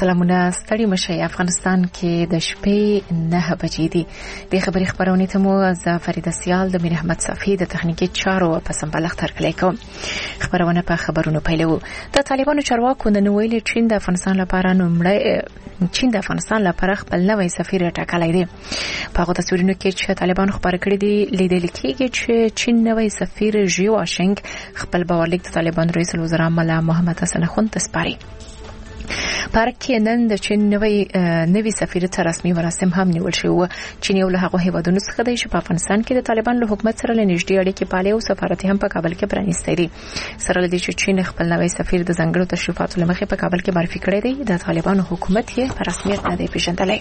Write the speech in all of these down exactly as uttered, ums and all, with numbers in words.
سلامونه ستړي مشي افغانستان کې د شپې نه بجې دي د خبري خبرونه ته مو ز فرید سیال د میر احمد صفی د تخنیکی چارو په سمبالښت ترکلې کوم خبرونه په خبرونو پیلو د طالبانو چارواکو نن ویلي چین د افغانستان لپاره نومړی چین د افغانستان لپاره خپل نوې سفیر ټاکلی دی په هغه تصویرونو کې چې طالبانو خبر کړی دی لیدل کېږي چې چین نوې سفیر ژیو آشنګ خپل باورلیک د طالبان رئیس الوزرا ملا محمد حسن خون تسپاري پارک کې نن د چین نوې نوې سفیر ته رسمي مراسم هم نیول شو چین یو له هغه هیوادونو څخه دی چې په افغانستان کې د طالبان له حکومت سره لنږدې اړیکې پالي او سفارت هم په کابل کې پرانیستی دی سره لدی چې چین خپل نوې سفیر د ځنګړو تشریفاتو لمخې په کابل کې معرفي کړی دی د طالبانو حکومت یې په رسمیت نه دی پیژندلی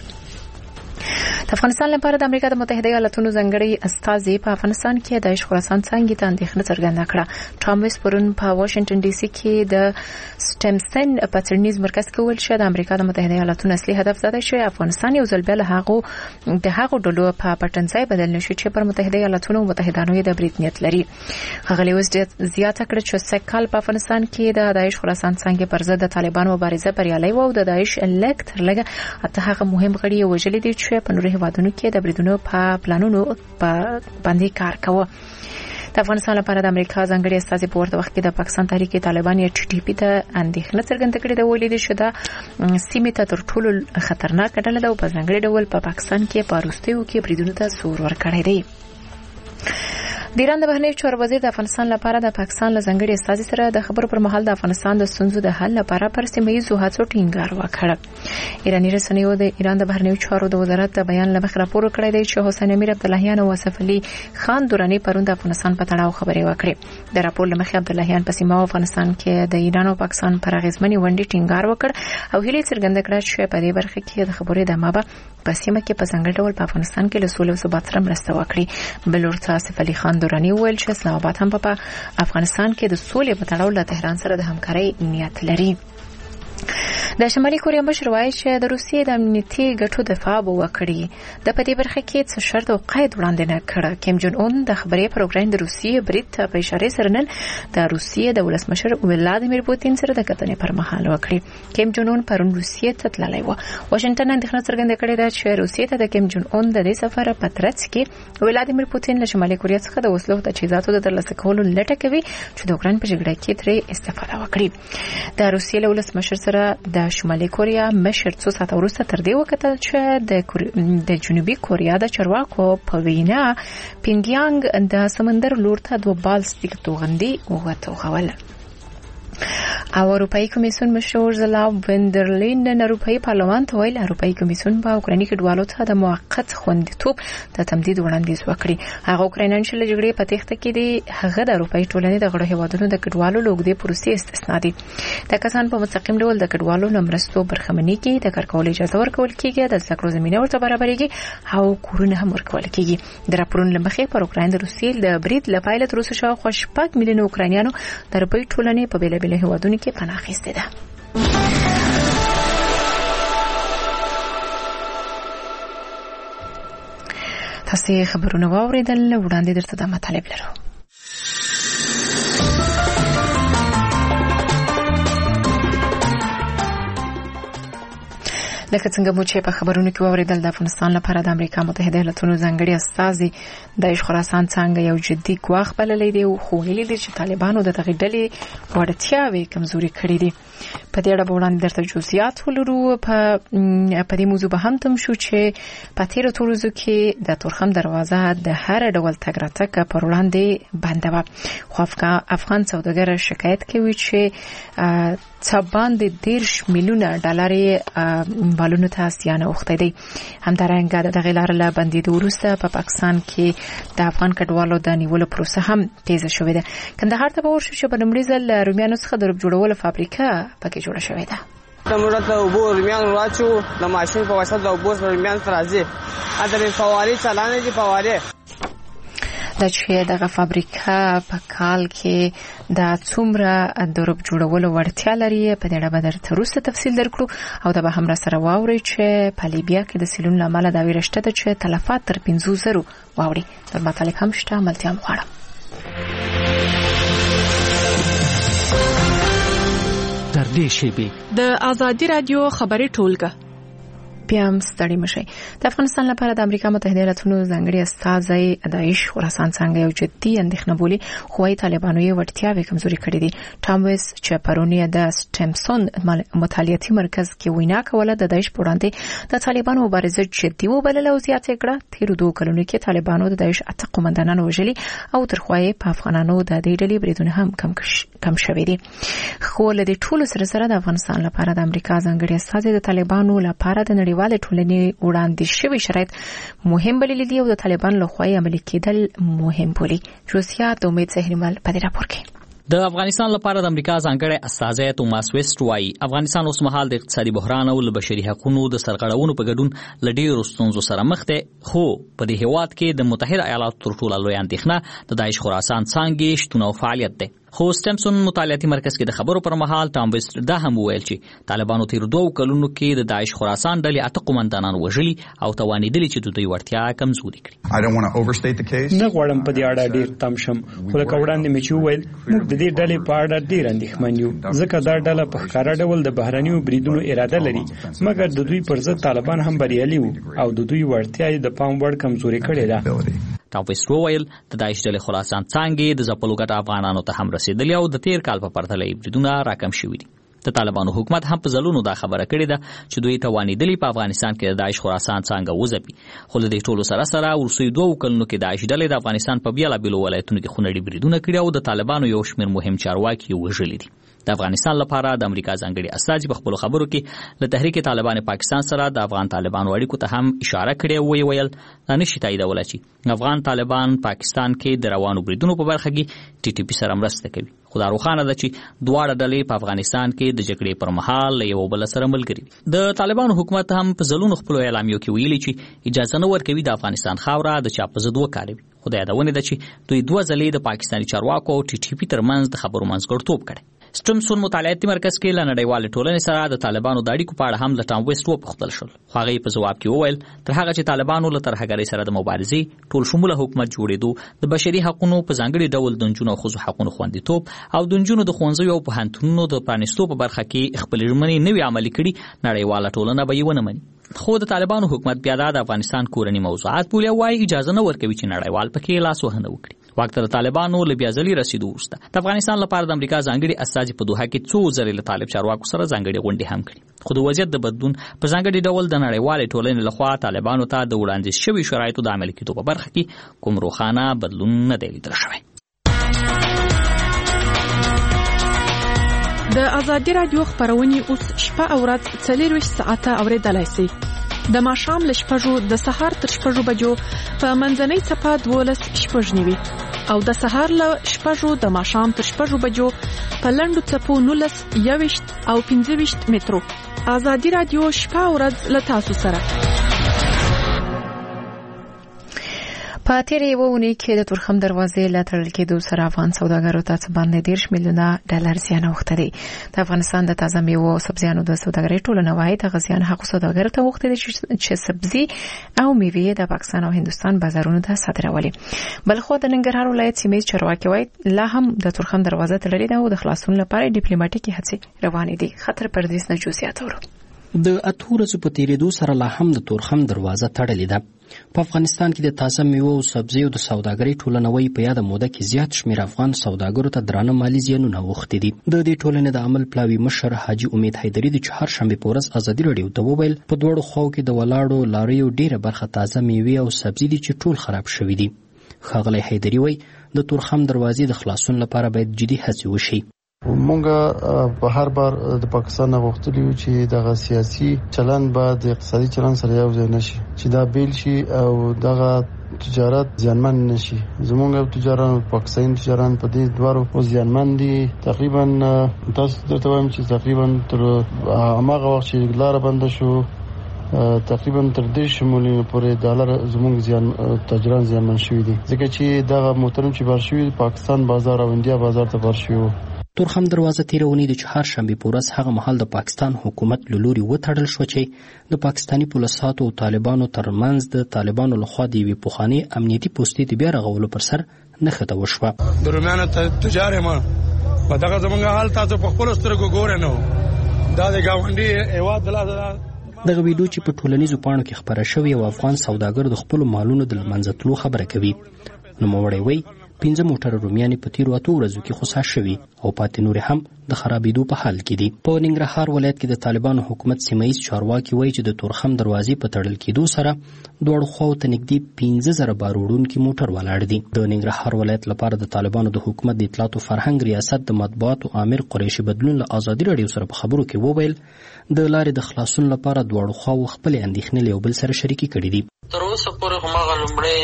د افغانستان لپاره د امریکا د متحده ایالاتونو ځنګړی استازي په افغانستان کې د عشق خراسان څنګه ته اندېښنه څرګنده کړه ټامس پرون په واشنگټن ډي سي کې د سټمسن پاترنیز مرکز کې ویل چې د امریکا د متحده ایالاتونو اصلي هدف دا دی چې افغانستان یو ځل بیا له هغه د هغه ډلو په پټنځای بدل نشي چې پر متحده ایالاتونو او متحدانو د برید نیت لري هغه له زیاته کړ چې سکهال په افغانستان کې د داعش خراسان څنګه پر ضد د طالبانو مبارزه بریالي و او د داعش الکتر لګه اته هغه مهم غړي وجلي دي چې په نورو هیوادونو کې د بریدونو په پلانونو په باندې کار کوي د افغانستان لپاره د امریکا ځنګړي استازي په ورته وخت کې د پاکستان تحریک طالبان یا ټي ټي پی ته اندېښنه څرګنده کړې ده ویلي دي چې دا سیمې ته تر ټولو خطرناک ډله ده او په ځنګړي ډول په پاکستان کې په وروستیو کې بریدونو ته زور ورکړی دی د ایران د بهرنیو چارو وزیر د افغانستان لپاره د پاکستان له ځنګړي استازي سره د خبرو پر مهال د افغانستان د ستونزو د حل لپاره پر سیمه ییزو هڅو ټینګار وکړ ایراني رسنیو د ایران د بهرنیو چارو د وزارت د بیان لمخ راپور کړی دی چې حسین امیر عبداللهیان او واصف علي خان دوراني پرون د افغانستان په تړاو خبرې وکړې د راپور لمخ عبداللهیان په سیمه افغانستان کې د ایران او پاکستان پر اغیزمنې ونډې ټینګار وکړ او هیله څرګنده کړه چې په دې برخه کې د خبرې د مابه په سیمه کې په څنګه ډول په افغانستان کې له سولې او ثبات سره مرسته وکړي بل ورته واصف علي خان دوراني ویل چې اسلام آباد هم په افغانستان کې د سولې په تړاو له تهران سره د همکارۍ نیت لري د شمالي کوریا مشر وایي چې د روسیې د امنیتي ګټو دفاع وکړي د پدې برخه کې څه شرط او قید وړاندې نه کړ کیم جون اون د خبري پروګرام د روسیې برید ته په اشاره سره نن د روسیې د ولسمشر ولادیمیر پوتین سره د کتنې پر مهال وکړي کیم جون اون پرون روسیې ته تللی و واشنگټن اندېښنه څرګنده کړې ده چې روسیې ته د کیم جون اون د دې سفر په ترڅ کې ولادیمیر پوتین له شمالي کوریا څخه د وسلو د تجهیزاتو د ترلاسه کولو لټه کوي چې د اوکران په جګړه کې ترې استفاده وکړي د روسیې له ولسمشر سره د شمالي کوریا مشر څو ساعت وروسته تر دې وکتل چې د د جنوبي کوریا د چارواکو په وینا پینګیانګ د سمندر لور ته دوه بالستیک توغندي وغوښتل او اروپאי کمیسیون مشر اورزلا وندرلین د اروپאי پارلمان ته ویل اروپאי کمیسیون په اوکرایني کډوالو ته د موقت خوندیتوب د تمدید وړاندیز وکړي هغه اوکراینان چې لږړې په تخته کې دي هغه د اروپאי ټولنې د غړو هیوادونو د کډوالو لوګدې پروسې استثنا دي د کسان په مستقیم ډول د کډوالو لمرستو برخمنۍ کې د کارکول اجازه ورکول کیږي د ذکر زمينه ورته برابرېږي او کورونه هم ورکول کیږي د راپورونو لمخې پر اوکراین د روسیې د برید لپاره تر اوسه شاوخوا شپږ میلیونه اوکراینانو د اروپאי ټولنې په بیلابیل هیوادونو کې پناه اخیستې ده تاسو خبرونه واوریدل وړاندې درته د مطالب لرو لکه څنګه مو چې په خبرونو کې واوریدل د افغانستان لپاره د امریکا متحده ایالاتونو ځنګړي استازي د عشق خراسان څنګه یو جدي ګواښ بللی دی او خو ویلي دي چې طالبانو د دغه ډلې وړتیاوې کمزوري کړې دي په دې اړه وړاندې درته جزئیات ولرو په په دې موضوع به هم تم شو چې په تیر ټولزو کې د تورخم دروازه د هر ډول تګ راتګ پر وړاندې بنده و خو افغان سوداګر شکایت کوي چې څبان د دیرش میلیونه ډالر بالونو ته سیانه وخته دي همدارنګه د غیلار له بندیدو وروسته په پاکستان کې د افغان کډوالو د نیولو پروسه هم تیزه شوې ده کندهار ته ورشو چې په لومړي ځل رومیانو څخه د رب جوړولو فابریکه پکې جوړه شوې ده تمرات وبو رومیان واچو د ماشين په واسطه د وبو رومیان ترازی اته په فواري چلانه دي فواري د چې دغه فابریکه په کال کې د څومره د رب جوړولو وړتیا لري په دې اړه به درته وروسته تفصیل درکړو او دا به هم را سره واوري چې په لیبیا کې د سیلون له امله دا ویرشته ده چې تلفات تر پنځوس زره واوري د مطالب هم شته ملتیا مغواړم در نږدې شیبې. د آزادي رادیو خبري ټولګه. بیا هم ستړي مشي. د افغانستان لپاره د امریکا متحده ایالاتونو ځانګړي استازی داعش خراسان څنګه یو جدي اندېښنه بولي، خو وايي طالبانو یې وړتیاوې کمزوري کړې دي. ټام ویس چې پرونی د سټمسون مطالعاتي مرکز کې وینا کوله، د داعش په وړاندې د طالبانو مبارزه جدي وبلله او زیاته کړه. تیر دوه کلونو کې طالبانو د داعش اته قومندانان وژلي او تر خوای په افغانانو د دې ډلې بریدونه هم کم کم شوي دي. خو له دې ټولو سره سره د افغانستان لپاره د امریکا ځانګړي استازی د طالبانو لپاره د نړیوال ټولنې وړاندې شوی شرایط مهم بللي دي او د طالبان لخوا عملي کېدل مهم بولي. جزئیات امید زهرمل په دې راپور کې. د افغانستان لپاره د امریکا ځانګړی استازی توماس ویسټ وايي افغانستان اوس مهال د اقتصادي بحران او د بشري حقوقو د سرغړونو په ګډون له ډېرو ستونزو سره مخ دی، خو په دې هېواد کې د متحده ایالاتو تر ټولو لویه اندېښنه د داعش خراسان څانګې شتون او فعالیت دی. خو سټمسون مطالعاتي مرکز کې د خبرو پر مهال ټام ویسټ دا هم وویل چې طالبانو تیر دوه کلونو کې د داعش خراسان ډلې اته قومندانان وژلي او توانېدلي چې د دوی وړتیا کمزوري کړي. نه غواړم په دې اړه ډېر تم شم، خو لکه وړاندې مې چې وویل موږ د دې ډلې په اړه ډېر اندېښمن یو، ځکه دا ډله په ښکاره ډول د بهرنیو بریدونو اراده لري، مګر د دوی پر ضد طالبان هم بریالي وو او د دوی وړتیا یې د پام وړ کمزوري کړې ده. ټام ویسټ وویل د داعش ډلې خراسان څانګې د ځپلو ګټه افغانانو ته هم رسېدلې او د تیر کال په پرتله یې بریدونه راکم شوي دي. د طالبانو حکومت هم په ځلونو دا خبره کړې ده چې دوی توانېدلي په افغانستان کې د داعش خراسان څانګه وځپي، خو له دې ټولو سره سره وروستیو دوو کلونو کې داعش ډلې د افغانستان په بېلابېلو ولایتونو کې خونړي بریدونه کړي او د طالبانو یو شمېر مهم چارواکي یې وژلي دي. د افغانستان لپاره د امریکا ځانګړي استازي په خپلو خبرو کې له تحریک طالبان پاکستان سره د افغان طالبانو اړیکو ته هم اشاره کړې او ویې ویل دا نشي تاییدولی چې افغان طالبان پاکستان کې د روانو بریدونو په برخه کې ټي ټي پي سره مرسته کوي، خو دا روښانه ده چې دواړه ډلې په افغانستان کې د جګړې پر مهال له یو بل سره ملګري دي. د طالبانو حکومت هم په ځلونو خپلو اعلامیو کې ویلي چې اجازه نه ورکوي د افغانستان خاوره د چا په ضد وکاروي، خو د یادونې ده چې دوی دوه ځلې د پاکستاني چارواکو او ټي ټي پي ترمنځ د خبرو منځګړیتوب کړی. سټمسون مطالعاتي مرکز کې له نړیوالې ټولنې سره د طالبانو د اړیکو په اړه هم له ټام ویسټ وپوښتل شول، خو هغه یې په ځواب کې وویل تر هغه چې طالبانو له ترهګرۍ سره د مبارزې ټول شموله حکومت جوړېدو، د بشري حقوقو په ځانګړي ډول د نجونو او ښځو حقوقو خوندیتوب او د نجونو د ښوونځیو او پوهنتونونو د پرانیستو په برخه کې خپلې ژمنې نوي عملي کړي، نړیواله ټولنه به یې ونه مني. خو د طالبانو حکومت بیا د افغانستان کورني موضوعات بولي او وايي اجازه نه ورکوي چې نړیوال پکې لاس وهنه وکړي. وخت د طالبانو له بیا ځلې رسیدو وروسته د افغانستان لپاره د امریکا ځانګړي استازي په دوحه کې څو ځلې له طالب چارواکو سره ځانګړي غونډې هم کړي، خو د وضعیت د بدلون په ځانګړي ډول د نړیوالې ټولنې لخوا طالبانو ته د وړاندیز شوي شرایطو د عملي کېدو په برخه کې کوم روښانه بدلون نه دی لیدل شوی. د آزادي رادیو خبرونه اوس شپه او ورځ څلورویشت ساعته اوریدلای شئ. د ماښام له شپږو د سهار تر شپږو بجو په منځنۍ څپه دولس شپږ نیوي او د سهار له شپږو د ماښام تر شپږو بجو په لنډو څپو نولس یوویشت او پنځه ویشت مترو. آزادي رادیو شپه او ورځ له تاسو سره. په تیرې یوه اونۍ کې د تورخم دروازې له تړل کېدو سره افغان سوداګرو ته څه باندې دېرش میلیونه ډالر زیان اوښتی دی. د افغانستان د تازه میوو او سبزیانو د سوداګرۍ ټولنه وايي دغه زیان هغو سوداګرو ته اوښتی دی چې سبزي او میوې د پاکستان او هندوستان بازارونو ته صادرولې. بلخو د ننګرهار ولایت سیمه ییز چارواکي وايي لا هم د تورخم دروازه تړلې ده او د خلاصون لپاره ډیپلوماټیکي هڅې روانې دي. خطر پردیس نه جزئیات اورو. د اته ورځو په تیریدو سره لا هم د تورخم دروازه تړلې ده. په افغانستان کې د تازه میوو او سبزیو د سوداګرۍ ټولنه وايي په یاده موده کې زیات شمېر افغان سوداګرو ته درانه مالي زیانونه اوښتي دي. د دې ټولنې د عمل پلاوي مشر حاجي امید حیدري د چهارشنبې په ورځ ازادي راډیو ته وویل په دواړو خواو کې د ولاړو لاریو ډیره برخه تازه میوې او سبزي دي چې ټول خراب شوي دي. ښاغلی حیدري وايي د تورخم دروازې د خلاصون لپاره باید جدي هڅې وشي. مونږه په هر بار د پاکستان غوښتلی و چې دغه سیاسي چلن به د اقتصادي چلن سره یو ځای نشي، چې دا بیل شي او دغه تجارت زیانمن نشي. زمونږ تجاران پاکستاني تجاران په دې دوارو زیانمن دي. تقریبا تاسو درته وایم چې تقریبا تر هغه وخت چې لاره بنده شو تقریبا تر دې شمولینو پورې ډالر زمونږ زیان تاجران زیانمن شوي دي، ځکه چې دغه محترم چې بار شوي پاکستان بازار او انډیا بازار ته بار شوي. تورخم دروازه تیره اونۍ د چهارشنبې په ورځ هغه مهال د پاکستان حکومت له لوري وتړل شوه چې د پاکستاني پولیسو او طالبانو ترمنځ د طالبانو لخوا د یوې پخوانۍ امنیتي پوستې د بیا رغولو پر سر نښته وشوه. د رومیانو تجار یم په دغه زمونږ حال تاسو په خپل سترګو ګورئ نو دا د ګاونډي هیواد دلته دغه ویډیو چې په ټولنیزو پاڼو کې خپره شوې او افغان سوداګر د خپل مالونو د منځه تلو خبره کوي. نوموړی وایي پنځه موټر رومیانې په تیرو اتو ورځو کې خسا شوي او پاتې نورې هم د خرابېدو په حال کې دي. په ننګرهار ولایت کې د طالبانو حکومت سیمه ییز چارواکي وایي چې د تورخم دروازې په تړل کېدو سره دواړو خواو ته نږدې پنځه زره بار وړونکي موټر ولاړ دي. د ننګرهار ولایت لپاره د طالبانو د حکومت د اطلاعاتو فرهنګ ریاست د مطبوعاتو امیر قریشي بدلون له ازادي راډیو سره په خبرو کې وویل د لارې د خلاصون لپاره دواړو خواو خپلې اندېښنې له یو بل سره شریکې کړي دي. تر اوسه پورې هماغه لومړی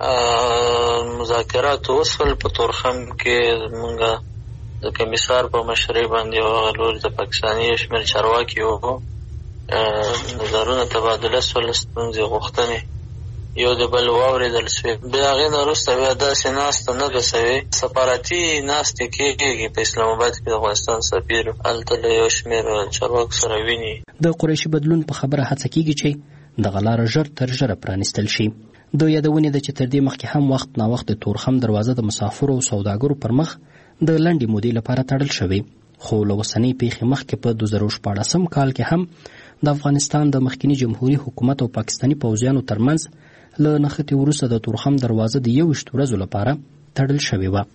مذاکرات وشول په تورخم کې موږ د کمیسار په مشرۍ باندې او لور د پاکستاني شمېر چارواکي وو نظرونه تبادله شول، ستونزې غوښتنې یو د بل واورېدل شوې. بیا هغې نه وروسته بیا داسې ناسته نه ده شوې، سفارتي ناستې کېږي په اسلام آباد کې د افغانستان سفیر هلته له یو شمېر چارواکو سره ویني. د قریشي بدلون په خبره هڅه کېږي چې دغه لاره ژر تر ژره پرانیستل شي. د یادونې ده چې تر دې مخکې هم وخت نا وخت د تورخم دروازه د مسافرو او سوداګرو پر مخ د لنډې مودې لپاره تړل شوې، خو له اوسنۍ پیښې مخکې په دوه زره شپاړسم کال کې هم د افغانستان د مخکني جمهوري حکومت او پاکستاني پوځیانو ترمنځ له نښتې وروسته د تورخم دروازه د یوویشت ورځو لپاره تړل شوې وه.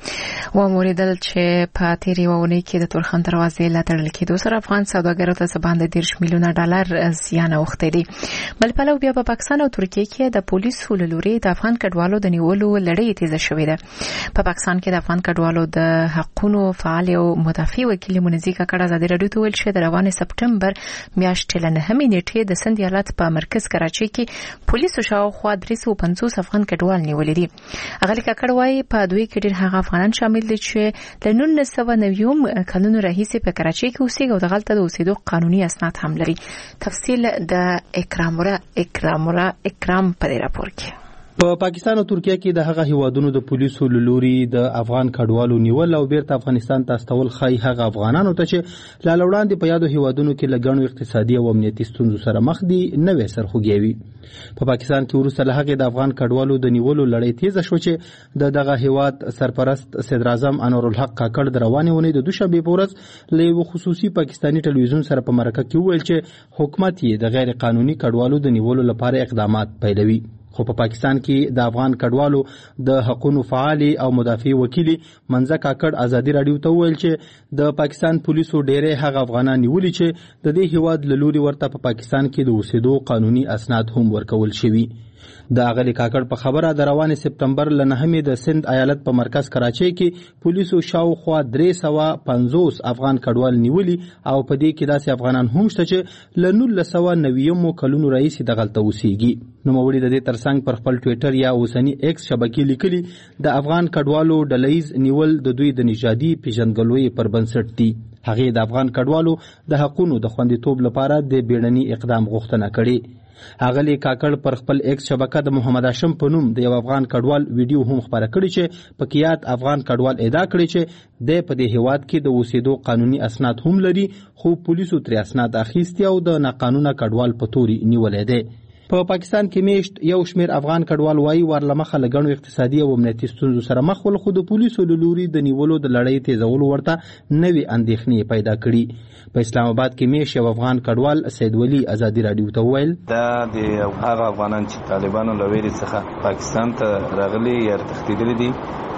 وموریدل چې په تیرې اونۍ کې د تورخم دروازې له تړل کېدو سره افغان سوداګرو ته څه باندې دېرش میلیونه ډالر زیان اوښتی دی. بل پلو بیا په پاکستان او ترکیې کې د پولیسو له لوري د افغان کډوالو د نیولو لړۍ تیزه شوې ده. په پاکستان کې د افغان کډوالو د حقونو فعال او مدافع وکیل منزي کاکړ ازادي راډیو ته ویل چې د روانې سپټمبر میاشتې له نهمې نیټې د سند ایالت په مرکز کراچۍ کې پولیسو شاوخوا درې سوه پنځوس افغان کډوال نیولي دي. هغه کاکړ وایي په دوی کې ډېر هغه افغانان شامل دي چې د نولس سوه نوي کلونو راهیسې په کراچۍ کې اوسېږي او دغلته د اوسېدو قانوني اسناد هم لري. تفصیل د اکرام را اکرام را اکرام په دې راپور کې. په پاکستان او ترکیه کې د هغه هیوادونو د پولیسو له لوري د افغان کډوالو نیول او بیرته افغانستان ته استول خای هغه افغانانو ته چې لا وړاندې په یادو هیوادونو کې لګڼو اقتصادي او امنیتي ستونزو سره مخ دي نوې سرخوږي. په پاکستان کې وروسته له هغې د افغان کډوالو د نیولو لړۍ تیزه شو چې د دغه هیواد سرپرست صدر اعظم انوارالحق کاکړ د روانې اونۍ د دوشنبې په ورځ له یو خصوصي پاکستاني ټلویزیون سره په مرکه کې وویل چې حکومت یې د غیر قانوني کډوالو د نیولو لپاره اقدامات پیلوي. خو په پاکستان کې د افغان کډوالو د حقونو فعال او مدافع وکیل منځه کاکړ ازادي راډیو ته وویل چې د پاکستان پولیسو ډېرې هغه افغانان نیولي چې د دې هیواد له لوري ورته په پاکستان کې د اوسېدو قانوني اسناد هم ورکول شوي. د اغلی کاکړ په خبره د روانې سپتمبر له نهمې د سند ایالت په مرکز کراچۍ کې پولیسو شاوخوا درې سوه پنځوس افغان کډوال نیولي او په دې کې داسې افغانان هم شته چې له نولس سوه نویمو کلونو راهیسې دغلته اوسېږي. نوموړي د دې ترڅنګ پر خپل ټویټر یا اوسني ایکس شبکې لیکلي د افغان کډوالو ډلهییز نیول د دوی د نژادي پیژندګلوۍ پر بنسټ دي. هغې د افغان کډوالو د حقونو د خوندیتوب لپاره د بیړني اقدام غوښتنه کړې. اغلی کاکړ پر خپل ایکس شبکه د محمد هاشم په نوم د یو افغان کډوال ویډیو هم خپاره کړی چې په کې یاد افغان کډوال ادعا کړی چې د په دې هیواد کې د اوسېدو قانوني اسناد هم لري خو پولیسو ترې اسناد اخیستي او د ناقانونه کډوال په توري نیولې دی. په پاکستان کې میشت یو شمېر افغان کډوال وایي ورلمخه له ګڼو اقتصادي او امنیتي ستونزو سره مخ ول خو د پولیسو له لوري د نیولو د لړۍ تیزولو ورته نوې اندېښنې پیدا کړي. په اسلام آباد کې میشت یو افغان کډوال سید ولی ازادي راډیو ته وویل دا د هغه افغانان چې طالبانو له ویرې څخه پاکستان ته راغلي یا تښتېدلي دي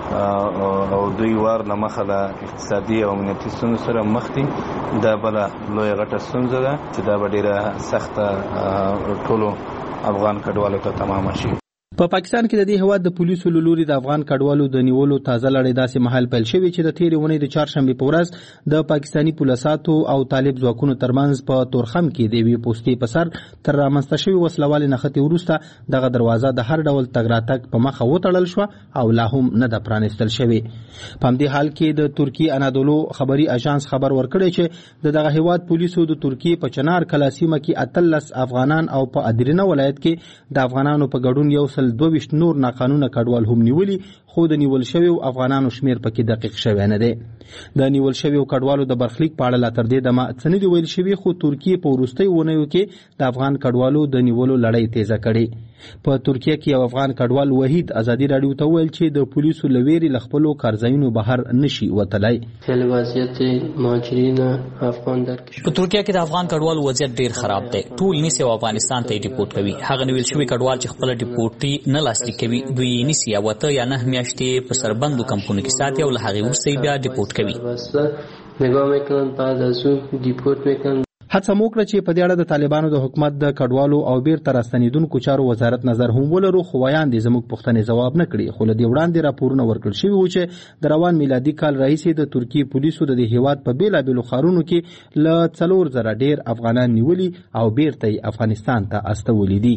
او دوی وار له مخه له اقتصادي او امنیتي ستونزو سره مخ دي. دا بله لویه غټه ستونزه ده چې دا به ډېره سخته ټولو افغان کډوالو ته تمامه شي. په پاکستان کې د دې هیواد د پولیسو له لوري د افغان کډوالو د نیولو تازه لړۍ داسې مهال پیل شوې چې د تېرې اونۍ د چهارشنبې په ورځ د پاکستاني پولیساتو او طالب ځواکونو ترمنځ په تورخم کې د یوې پوستې په سر تر رامنځته شوې وسلوالې نښتې وروسته دغه دروازه د هر ډول تګ راتګ په مخه وتړل شوه او لا هم نه ده پرانیستل شوې. په همدې حال کې د ترکیې انادولو خبري اژانس خبر ورکړی چې د دغه هیواد پولیسو د ترکیې په چنار کلا سیمه کې اتلس افغانان او په ادرینه ولایت کې د افغانانو په ګډون یو سل دوه نور ناقانونه کډوال هم نیولي خو د نیول شویو افغانانو شمیر پکې دقیق شوی نه دی. د نیول شویو کډوالو د برخلیک په اړه لا تر دې دمه څه نه دي ویل شوي خو ترکیې په وروستیو اونیو کې د افغان کډوالو د نیولو لړۍ تیزه کړې. په ترکیه کې یو افغان کډوال وحید ازادي رادیو ته وویل چې د پولیسو لویري لخپلو کارځایونو بهر نشي وتلای. خل وضعیت مهاجرین افغان در کشور په ترکیه کې د افغان کډوال وضعیت ډیر خراب دی. ټول نیسي افغانستان ته ډیپورت کوي. هغه نیول شوی کډوال چې خپل ډیپورټي نه لاسلیک کوي دوی نیسي او ته یا نه میاشتې په سربندو کمپونو کې ساتي او له هغه وروسته بیا ډیپورت کوي. نگاه میکنن بعد از اون دیپورت میکنن. هڅه وکړه چې په دې اړه د طالبانو د حکومت د کډوالو او بیرته راستنیدونکو چارو وزارت نظر هم ولرو، خو وایاندې زموږ پوښتنې ځواب نه کړي. خو له دې وړاندې راپورونه ورکړل شوي وو چې د روان میلادي کال راهیسې د ترکیې پولیسو د دې هیواد په بېلابېلو ښارونو کې له څلور زره ډېر افغانان نیولي او بیرته یې افغانستان ته استولي دي.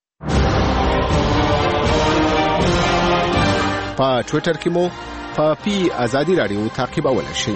په ټویټر کې مو په پی ازادي رادیو تعقیبولی شئ.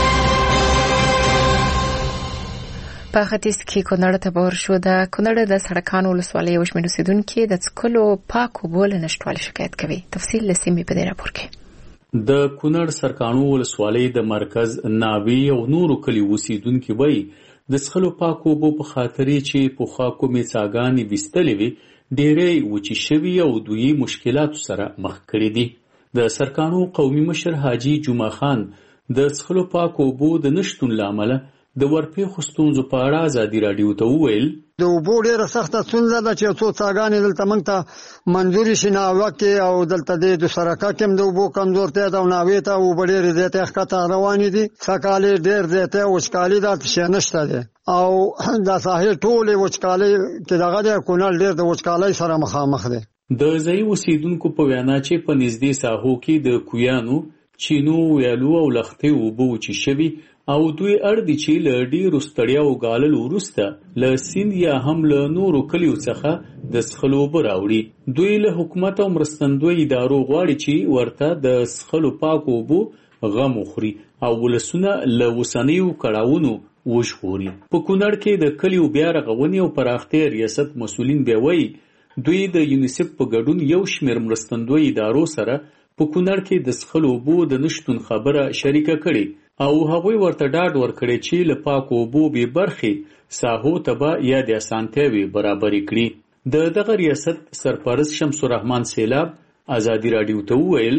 په ختیځ کې کونړ ته بور شو. د کونړ د سړکانو ولسوالۍ یو شمېر اوسېدونکي د څښلو پاک اوبو له نشتوالي شکایت کوي. تفصیل له سیمې په دې راپور کې. د کونړ سرکانو ولسوالۍ د مرکز ناوی او نورو کلیو اوسېدونکي وایي د څښلو پاک اوبو په خاطرې چې پخوا کومې څاګانې ویستلې وي ډېرې وچې شوي او دوی مشکلاتو سره مخ کړي دي. د سرکانو قومي مشر حاجي جمعه خان د څښلو پاک اوبو د نشتون له امله د ورپېښو ستونزو په اړه ازادي راډیو ته وویل د اوبو ډېره سخته ستونزه ده چې څو څاګانې دلته موږ ته منظورې شي ناوه کې او دلته د سرکه کې هم د اوبو کمزورتیا ده او ناوې ته اوبه ډېرې زیاتې ښکته روانې دي. سږکال ډېر زیاتې وچکالي ده، شی نشته دی او د ساحل ټولې وچکالۍ کې دغه دی کونړ ډېر د وچکالۍ سره مخامخ دی. د ځایي اوسېدونکو په وینا چې په نږدې ساحو کې د کویانو، چینو، ویالو او لښتې اوبه وچې شوي او دوی اړ دي چې له ډېرو ستړیاو ګاللو وروسته له سیند یا هم له نورو کلیو څخه د څښلو اوبه راوړي. دوی له حکومت او مرستندوی ادارو غواړي چې ورته د څښلو پاکو اوبو غم وخوري او ولسونه له اوسنیو کړاوونو وژغوري. په کونړ کې د کلیو بیا رغونې او پراختیا ریاست مسؤلین بیا وایي دوی د یونیسف په ګډون یو شمېر مرستندوی ادارو سره په کونړ کې د څښلو اوبو د نشتون خبره شریکه کړې او هغوی ورته ډاډ ورکړی چې له پاکو اوبو بې برخې ساحو ته به یا د اسانتیاوې برابرې کړي. د دغه ریاست سرپرست شمس الرحمن سیلاب ازادي راډیو ته وویل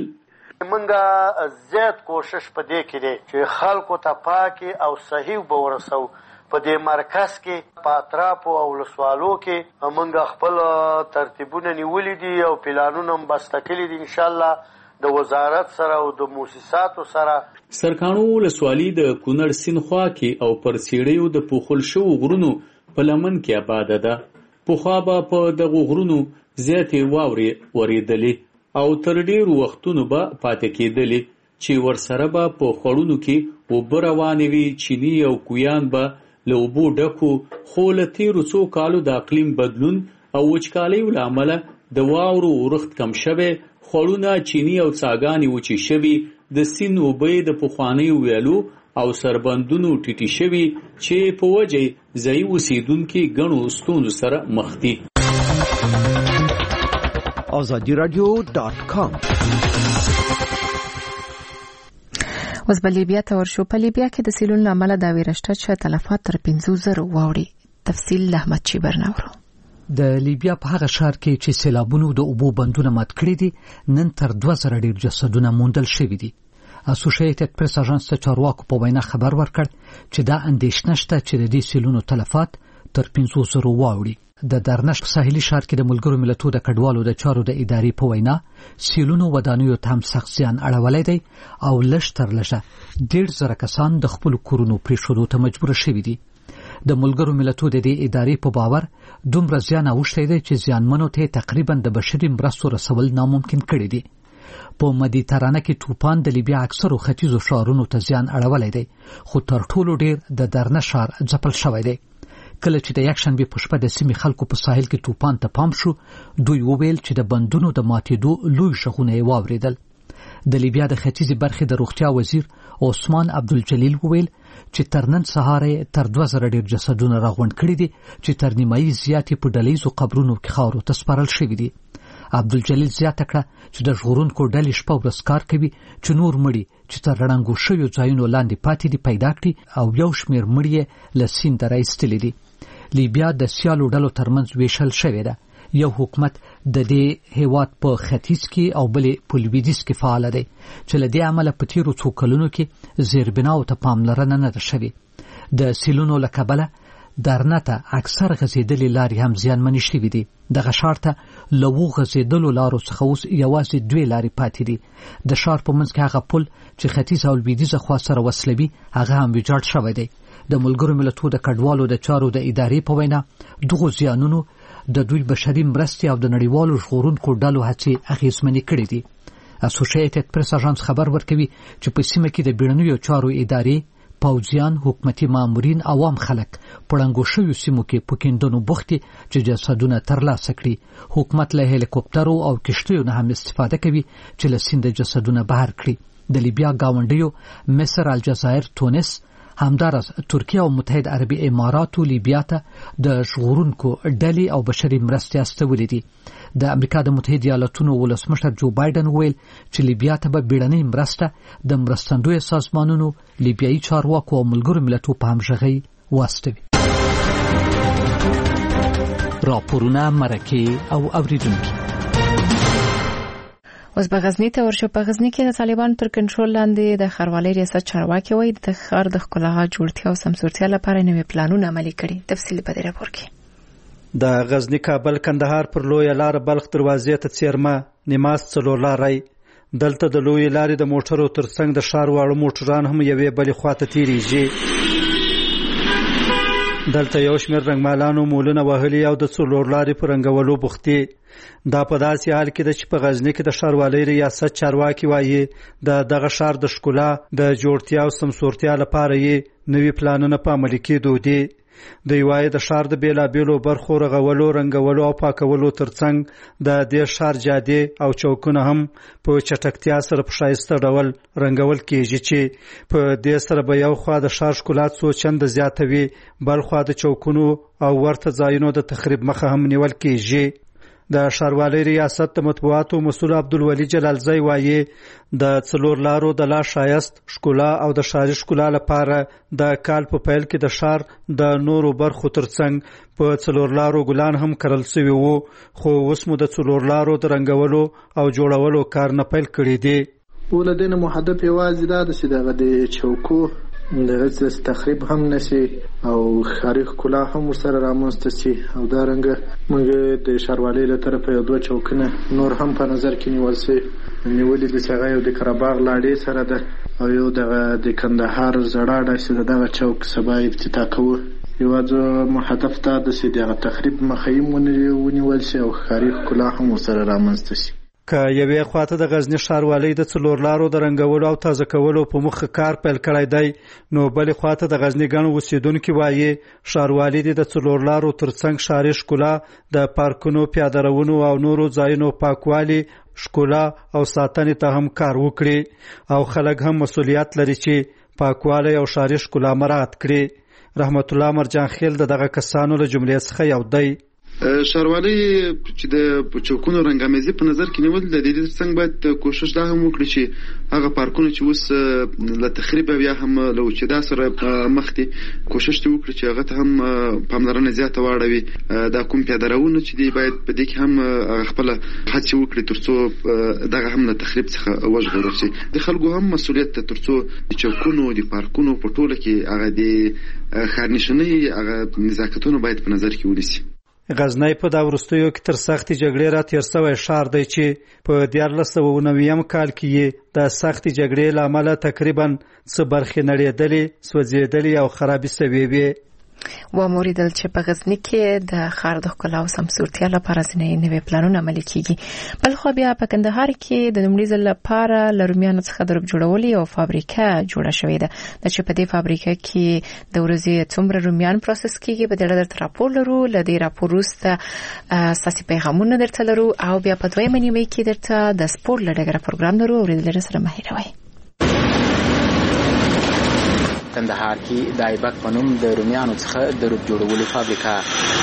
موږ زیات کوشش په دې کې دی چې خلکو ته پاکي او صحیح اوبه ورسو. په دې مرکز کې په اطرافو او ولسوالو کې موږ خپل ترتیبونه نیولي دي او پلانونه هم بسته کړي دي انشاءالله د وزارت سره او د مؤسساتو سره. سرکانو ولسوالي د کونړ سیند خوا کې او پر څېړیو د پوښل شوو غرونو په لمن کې آباده ده. پخوا به په دغو غرونو زیاتې واورې ورېدلې او تر ډېرو وختونو به پاتې کېدلې چې ورسره به په خوړونو کې اوبه روانې وي. چیني او کویان به له اوبو ډکو، خو له تېرو څو کالو د اقلیم بدلون او وچکالیو له امله د واورو ورښت کم شوی، خوړونه چینی او څاګانې وچې شوي، د سیند اوبه د پخوانیو ویالو او سربندونو ټیټې شوي چې په وجه ځایي اوسېدونکي ګڼو ستونزو سره مخ دي. آزادی رادیو ډاټ کام. اوس به لیبیا ته ورشو. په لیبیا کې د سیلون له امله دا ویره شته چې تلفات تر پنځو زرو واوړي. تفصیل له احمد چیبر نورو. د لیبیا په هغه ښار کې چې سیلابونو د اوبو بندونه مات کړي دي نن تر دوه زره ډېر جسدونه موندل شوي دي. اسوسییټډ پریس اژانس د چارواکو په وینا خبر ورکړ چې دا اندېښنه شته چې د دې سیلونو تلفات تر پنځو زرو واوړي. د درنش په ساحلي ښار کې د ملګرو ملتونو د کډوالو د چارو د ادارې په وینا سیلونو ودانیو ته هم سخت زیان اړولی دی او لږ تر لږه ډېر زره کسان د خپلو کورونو پرېښودو ته مجبوره شوي دي. د ملګرو ملتونو د دې ادارې په باور دومره زیان اوښتی دی چې زیانمنو ته تقریبا د بشري مرستو رسول ناممکن کړي دي. په مدیترانه کې توپان د لیبیا اکثرو ختیځو ښارونو ته زیان اړولی دی، خو تر ټولو ډېر د درنه ښار ځپل شوی دی. کله چې د یکشنبې په شپه د سیمې خلکو په ساحل کې توپان ته پام شو، دوی وویل چې د بندونو د ماتېدو لوی غږونه یې واورېدل. د لیبیا د ختیځې برخې د روغتیا وزیر عثمان عبدالجلیل وویل چې تر نن سهاره تر دوه زره ډېر جسدونه راغونډ کړي دي چې تر نیمایي زیاتې په ډلییزو قبرونو کې خاورو ته سپارل شوي دي. عبدالجلیل زیاته کړه چې د ژغورونکو ډلې شپه ورځ کار کوي چې نور مړي چې تر ړنګو شویو ځایونو لاندې پاتې دي پیدا کړي او یو شمېر مړي یې له سینده راایستلي دي. لیبیا د سیالو ډلو ترمنځ ویشل شوې ده. یو حکومت د دې هیواد په ختیځ کې او بلې په لویدیځ کې فعال دی چې له دې امله په تیرو څو کلونو کې زیربناو ته پاملرنه نه ده شوې د سیلونو له کبله درنه ته اکثر غځېدلې لارې هم زیانمنې شوي دي دغه ښار ته له اوو غځېدلو لارو څخه اوس یوازې دوې لارې پاتې دي د ښار په منځ کې هغه پل چې ختیځ او لویدیځه خوا سره وصلوي هغه هم ویجاړ شوی دی د ملګرو ملتونو د کډوالو د چارو د ادارې په وینا دغو زیانونو د دوی بشري مرستې او د نړیوالو ژغورونکو ډلو هڅې اغېزمنې کړې دي اسوسییټډ پریس اژانس خبر ورکوي چې په سیمه کې د بیړنیو چارو ادارې پوځیان حکومتي مامورین عوام خلک په ړنګو شویو سیمو کې په کیندنو بوختي چې جسدونه ترلاسه کړي حکومت له هلیکوپټرو او کشتیو نه هم استفاده کوي چې له سیند جسدونه بهر کړي د لیبیا گاونډیو مصر الجزایر تونس همدارس ترکیه او متحد عربي اماراتو لیبیا ته د ژغورونکو ډلې او بشري مرستې استولې دي د امریکا د متحده ایالاتونو ولسمشر جو بایدن ویل چې لیبیا ته به بیړنۍ مرسته د مرستندوی سازمانونو لیبیایي چارواکو او ملګرو ملتونو په همغږۍ واستوي راپورونه مرکه او اوریدونکي اوس په غزنی ته ورشو په غزنی کې د طالبانو تر کنټرول لاندې د ښاروالۍ ریاست چارواکي وایي د ښار د ښکلا جوړتیا او سمسورتیا لپاره نوي پلانونه عملي کړي تفصیل په دې راپور کې د غزنی کابل کندهار پر لویه لار بلخ دروازې ته څیرمه نماز څلور لارۍ دلته د لویې لارې د موټرو ترڅنګ د ښار واړه موټران هم یوې بلې خواته تیریږي دلته یو شمېر رنګمالانو مولونه وهلي او د څلور لارې په رنګولو بوختي دا په داسې حال کې ده چې په غزني کې د ښاروالۍ ریاست چارواکي وایي د دغه ښار د ښکلا د جوړتیا او سمسورتیا لپاره یې نوي پلانونه په عملي کېدو دي دوی وایي د ښار د بېلابېلو برخو رغولو رنګولو او پاکولو ترڅنګ د دې ښار جادې او چوکونه هم په چټکتیا سره په ښایسته ډول رنګول کېږي چې په دې سره به یو خوا د ښار ښکلا څو چنده زیاتوي بل خوا د چوکونو او ورته ځایونو د تخریب مخه هم نیول کېږي د ښاروالۍ ریاست د مطبوعاتو مسؤل عبدالولي جلالزی وایي د څلور لارو د لا ښایست ښکلا او د ښاري ښکلا لپاره د کال په پیل کې د ښار د نورو برخو ترڅنګ په څلور لارو ګلان هم کرل سوي وو خو اوس مو د څلور لارو د رنګولو او جوړولو کار نه پیل کړی دی ولدین محدب یوازې دا د دغه د چوکو دغه تخریب هم نشي او ښاري ښکلا هم ورسره رامنځته شي او دا رنګه موږ د ښاروالۍ له طرفه یو دوه چوکونه نور هم په نظر کې نیول شوي نیولې دي چې هغه یو د قرهباغ لاډې سره ده او یو دغه د کندهار زړه ډه چې دغه چوک سبا افتتاح کوو یوازې هدف دا ده چې دغه تخریب مخه یې ونیول شي او ښاري ښکلا هم ورسره رامنځته شي که یوې خواته د غزنی ښاروالۍ د څلور لارو د رنګولو او تازه کولو په مخه کار پیل کړی دی نو بلې خواته د غزني ګڼ اوسیدونکي وایي ښاروالۍ دې د څلور لارو ترڅنګ ښاري ښکلا د پارکونو پیاده روونو او نورو ځایونو پاکوالي ښکلا او ساتنې ته هم کار وکړي او خلک هم مسؤلیت لري چې پاکوالی او ښاري ښکلا مراعات کړي رحمت الله مرجان خیل د دغه کسانو له جملې څخه یو دی ښاروالۍ چې د چوکونو رنګامیزي په نظر کې نیول د دې ترڅنګ باید کوشش دا هم وکړي چې هغه پارکونه چې اوس له تخریب بیا هم له وچېدا سره مخ دي کوشش دې وکړي چې هغه ته هم پاملرنه زیاته واړوي دا کوم پیاده روونه چې دي باید په دې کې هم خپله هڅې وکړي تر څو دغه هم له تخریب څخه وژغورل شي د خلکو هم مسؤلیت ده تر څو د چوکونو د پارکونو په ټوله کې هغه د ښارنشینۍ هغه نزاکتونه باید په نظر کې ونیسي غزنی په دا وروستیو کې تر سختې جګړې را تېر سوی ښار دی چې په دیارلس سوه اووه نوي کال کې یې د سختې جګړې له امله تقریبا څه برخې نړېدلې سوځېدلې او خرابې سوې وې واوریدل چې په غزنی کې د ښار د ښکلا او سمسورتیا لپاره ځینې نوي پلانونه عملي کیږي بل خو بیا په کندهار کې د لومړي ځل لپاره له رومیانو څخه د رب جوړولو یو فابریکه جوړه شوې ده چې په دې فابریکه کې د ورځې څومره رومیان پروسس کیږي په دې اړه درته راپور لرو له دې راپور وروسته ستاسې پیغامونه درته لرو او بیا په دویمه نیمه کې درته د سپورټ له ډګره پروګرام لرو اورېدل سره مه هېروئ کندهار کې د ایبک په نوم د رومیانو څخه د روب جوړولو فابریکه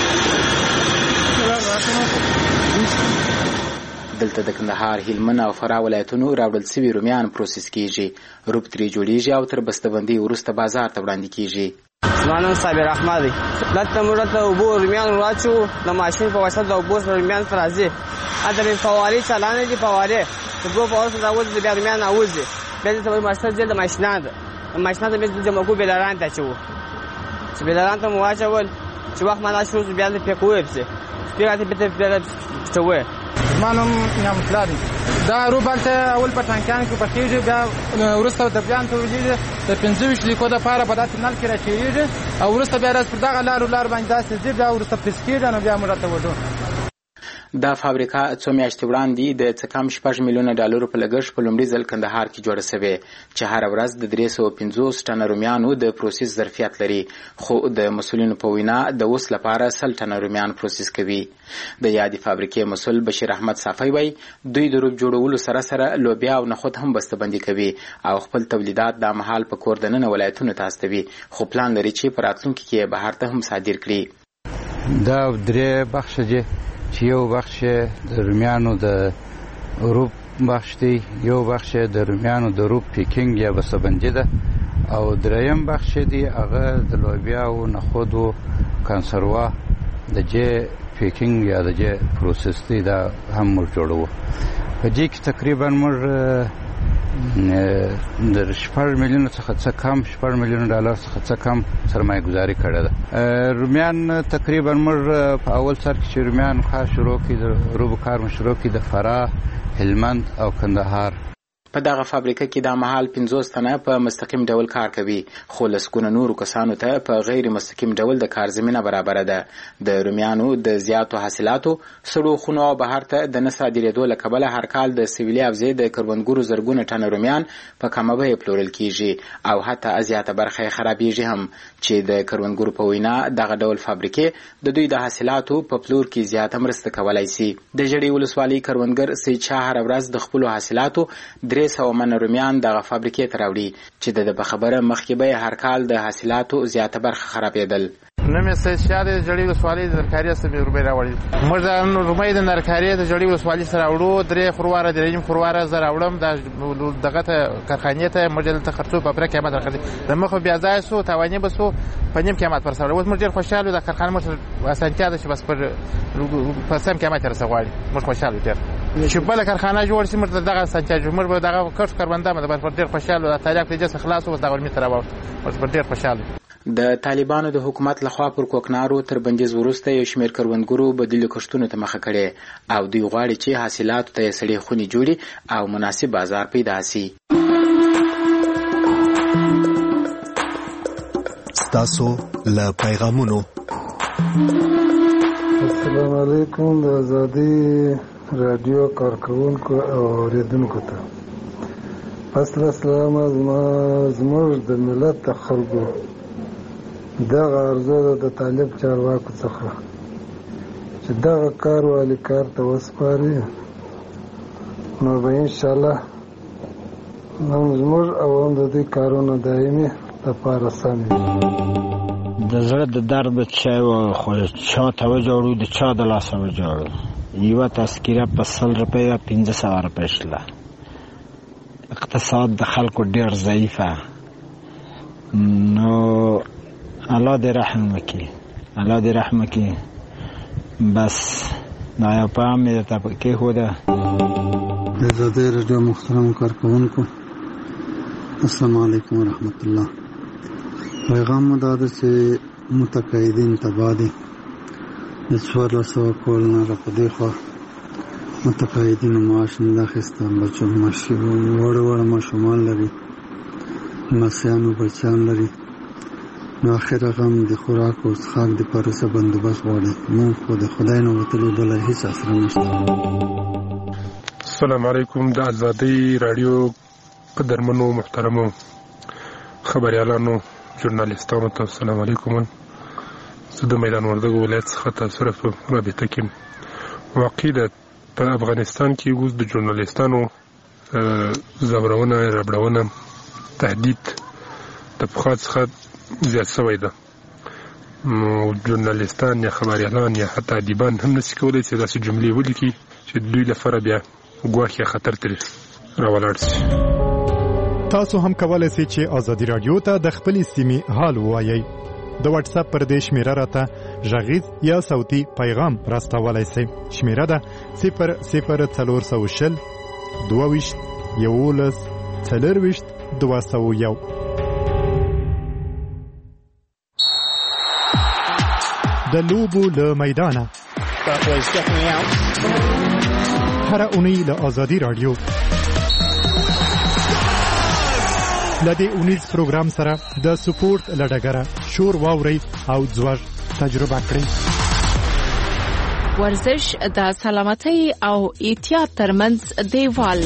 دلته د کندهار هلمند او فراه ولایتونو راوړل سوي رومیان پروسس کیږي روب ترې جوړیږي او تر بسته‌بندۍ وروسته بازار ته وړاندې کیږي زما نوم صابر احمد دی. دلته موږ ته اوبه رومیان راچو د ماشین په واسطه د اوبو سره رومیان سره راځي. هلته مې فوارې چالانې دي، فوارې د دوه فوارو سره راوځي، بیا رومیان راوځي، بیا دلته به ماسټر ځای د ماشینان ده، ماشینان ته بیا جمع کوو، بیلران ته اچوو، چې بیلران ته مو واچول چې وخت مانا شو بیا دې پېکوو پسې بیا دې بیا بیا پټوو. زما نوم نعمت الله دی. دا روب هلته اول په ټانکیانو کې پخېږي، بیا وروسته دبلیان تولیږي، د پنځه ویشت لیکو دپاره په داسې نل کې راچېږي او وروسته بیا داسې پر دغه لارو لار باندې داسې ځي، بیا وروسته پریس کېږي، نو بیا موږ راته وډو. دا فابریکه څو میاشتې وړاندې د څه کم شپږ میلیونه ډالرو په لګښت په لومړي ځل کندهار کې جوړه شوې، چې هره ورځ د درې سوه پنځوس ټنه رومیانو د پروسس ظرفیت لري، خو د مسؤلینو په وینا د اوس لپاره سل ټنه رومیان پروسس کوي. د یادې فابریکې مسؤل بشیر احمد صافی وایي دوی د روب جوړولو سره سره لوبیا او نخود هم بسته‌بندي کوي او خپل تولیدات د مهال په کور دننه ولایتونو ته استوي، خو پلان لري چې په راتلونکي کې بهر ته هم صادر کړي. دا درې بخش دي چې یو بخش د رومیانو د روب بخش دی، یو بخش د رومیانو د روب پیکینګ یا بسته‌بندي ده، او دریم بخش دی هغه د لوبیا او نخودو کنسروا د جې پیکینګ یا د جې پروسس دی، دا هم موږ جوړوو. په دې کې تقریبا موږ د شپږ میلیونو څخه څه کم شپږ میلیونو ډالر څخه څه کم سرمایه ګذاري کړې ده. رومیان تقریبا موږ په اول سر کې چې رومیان کار شروع کړي، د روبو کار مو شروع کړي د فراه، هلمند او کندهار. په دغه فابریکه کې د مهال پنځوس تنه په مستقیم ډول کار کوي، خو لسګونه نورو کسانو ته په غیر مستقیم ډول د کار زمینه برابره ده. د رومیانو د زیاتو حاصلاتو سړو خونو او بهر ته د نه صادرېدو له کبله هر کال د سویلي حوزې د کروندګرو زرګونه ټنه رومیان په کمه بیه پلورل کیږي او حتی زیاته برخه یې خرابېږي هم، چې د کروندګرو په وینا دغه ډول فابریکې د دوی د حاصلاتو په پلور کې زیاته مرسته کولی سي. د ژړۍ ولسوالۍ کروندګر سید شاه هره ورځ د خپلو حاصلاتو درې سوه منه رومیان دغه فابریکې ته راوړي، چې د په خبره مخکې به هر کال د حاصلاتو زیاته برخه خرابېدل. نوم یې سید شاه د ژړۍ ولسوالۍ د نرکاري څخه رومۍ راوړي. موږ د رومۍ د نرکاري د ژړۍ ولسوالۍ سره راوړو، درې خورواره درې نیم خورواره زه راوړم دغه ته کارخانې ته. موږ دلته خرڅو په پوره قیمت راخلي، د مخه بیا ځای سو تاواني به سو په نیم قیمت پر سره. اوس موږ ډېر خوشحاله د کارخانه موږ اسانتیا ده چې بس پر په سم قیمت رسه غواړي. موږ خوشحاله ډېر چې بله کارخانه جوړ شي، موږ دغه اسانتیا جوړ موږ به دغه کښت کاربنده مده پر ډېر خوشحاله د تاریخ د جس خلاص او دغه می تر راوړ موږ ډېر خوشحاله. د طالبانو د حکومت لخوا پر کوکنارو تر بندیز وروسته یو شمېر کروندګرو بدیلو کښتونو ته مخه کړې او دوی غواړي چې حاصلاتو ته یې سړې خونې جوړي او مناسب بازار پیدا سي. ستاسو له پیغامونو. السلام علیکم د ازادي رادیو کارکونکو او اوریدونکو ته فصل اسلام زموږ د ملت د خلکو دغه ارزو ده د طالب چارواکو څخه چې دغه کار والي کار ته وسپاري، نو به انشاءالله هم زموږ او هم د دې کارونه دایمي لپاره سم وي. د زړه د درد چا خو چا ته وجوړو د چا د لاسه وجوړو. یوه تذکیره په سل روپۍ یا پنځه سوه روپۍ شله. اقتصاد د خلکو ډېر ضعیفه، نو الله دې رحم وکړي، الله دې رحم وکړي. بس دا یو پیغام مې درته کېښوده. د ازادۍ راډیو محترمو کارکوونکو السلام علیکم ورحمت الله. پیغام مو دا ده چې متقاعدین تباه دي. د څوارلس سوه کال نه را په دې خوا متقاعدینو معاش نه ده اخیسته. بچو وړه وړه ماشومان لري، لمسیانو بچیان لري، نو اخره غم د خوراک او څښاک دپاره څه بندوبست غواړي. موږ خو د خدای نه وتلو بله هېڅ اسره نشته. السلام علیکم د ازادۍ راډیو قدرمنو محترمو خبریالانو ژورنالیستانو ته السلام علیکم. زه د میدان وردګو ولایت څخه تاسو سره په رابطه کې یم. واقع ده په افغانستان کې اوس د ژورنالیستانو ځورونه، ربړونه، تهدید د پخوا څخه زیات شوی ده. نو ژورنالیستان یا خبریالان یا حتی ادیبان هم نشي کولی چې داسې جملې ولیکي چې دوی لپاره بیا ګواښ یا خطر ترې راولاړ شي. تاسو هم کولای شئ چې ازادي رادیو ته د خپلې سیمې حال ووایئ. د واتس اپ پر دې شمیره راته غږیز یا صوتي پیغام راستولای شئ. شمیره ده صفر صفر څلور سوه شل دوه ویشت یولس څلرویشت دوه سوه یو. د لوبو له میدانه هره اونۍ له آزادي راډیو لدې اونیز پروګرام سره د سپورت لډګره شور واوري او ځوږ تجربه کړئ. ورزش د سلامتۍ او احتیاط ترمنځ دیوال.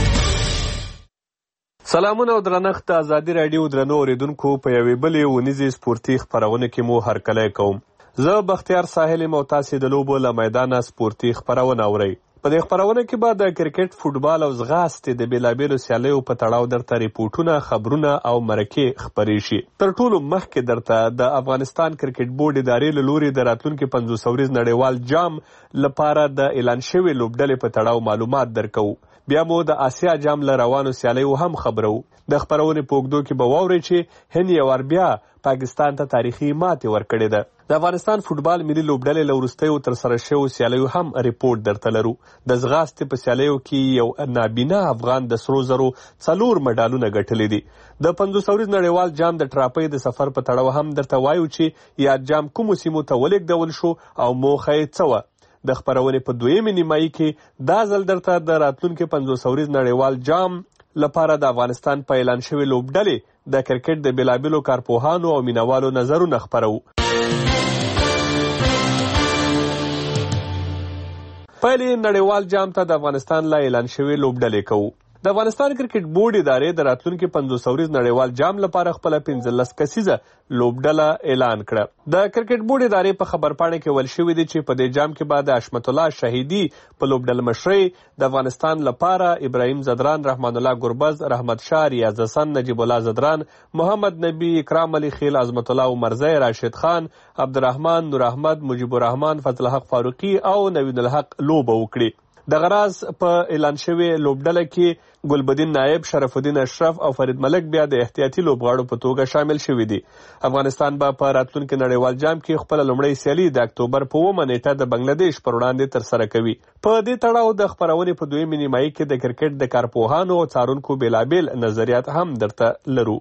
سلامونه او درنښت د آزادي راډیو درنو اوریدونکو په یوې بلې اونیزې سپورتي خپرونه کې مو هرکلی کوم. زه بختیار ساحل یم او تاسې د لوبو له میدانه سپورتي خپرونه اورئ. په دې خپرونه کې به د کرکټ، فوټبال او ځغاستې د بېلابېلو سیالیو په تړاو درته ریپورټونه، خبرونه او مرکې خپرې شي. تر ټولو مخکې درته د افغانستان کرکټ بورډ ادارې له لوري د راتلونکي پنځوس اوریز نړیوال جام لپاره د اعلان شوې لوبډلې په تړاو معلومات درکوو. بیا مو د آسیا جام له روانو سیالیو هم خبرو. د خپرونې په اوږدو کې به واورئ چې هند یو وار بیا پاکستان ته تاریخي ماتې ورکړې ده. د افغانستان فوټبال ملي لوبډلې له وروستیو ترسره شویو سیالیو هم ریپورټ درته لرو. د ځغاستې په سیالیو کې یو نابینا افغان د سرو زرو څلور مډالونه ګټلي دي. د پنځوس اوریز نړیوال جام د ټراپۍ د سفر په تړاو هم درته وایو چې یاد جام کومو سیمو ته ولېږدول شو او موخه یې څه وه. د خپرونې په دویمې نیمایي کې دا ځل درته د راتلونکي پنځوس اوریز نړیوال جام لپاره د افغانستان په اعلان شوې لوبډلې د کرکټ د بېلابېلو کارپوهانو او مینوالو نظرونه خپرو. پیل نړیوال جام ته د افغانستان له اعلان شوې لوبډلې کوو. د افغانستان کرکټ بورډ ادارې د راتلونکي پنځوس اوریز نړیوال جام لپاره خپله پنځلس کسیزه لوبډله اعلان کړه. د کرکټ بورډ ادارې په خبرپاڼه کې ویل شوي دي چې په دې جام کې به د حشمت الله شهیدي په لوبډله مشرۍ د افغانستان لپاره ابراهیم زدران، رحمان الله ګربز، رحمت شاه، ریاض حسن، نجیب الله زدران، محمد نبی، اکرام علی خیل، عظمت الله عمرزی، راشد خان، عبدالرحمن، نور احمد، مجیب الرحمن، فضل الحق فاروقي او نوید الحق لوبه وکړي. د غراز په اعلان شوې لوبډله کې ګلبدین نایب، شرف الدین اشرف او فرید ملک بیا د احتیاطي لوبغاړو په توګه شامل شوي دي. افغانستان به په راتلونکي نړیوال جام کې خپله لومړۍ سیالي د اکتوبر په اوومه نیټه د بنګلادیش پر وړاندې ترسره کوي. په دې تړاو د خپرونې په دویمې نیمایي کې د کرکټ د کارپوهانو او څارونکو بېلابېل نظریات هم درته لرو.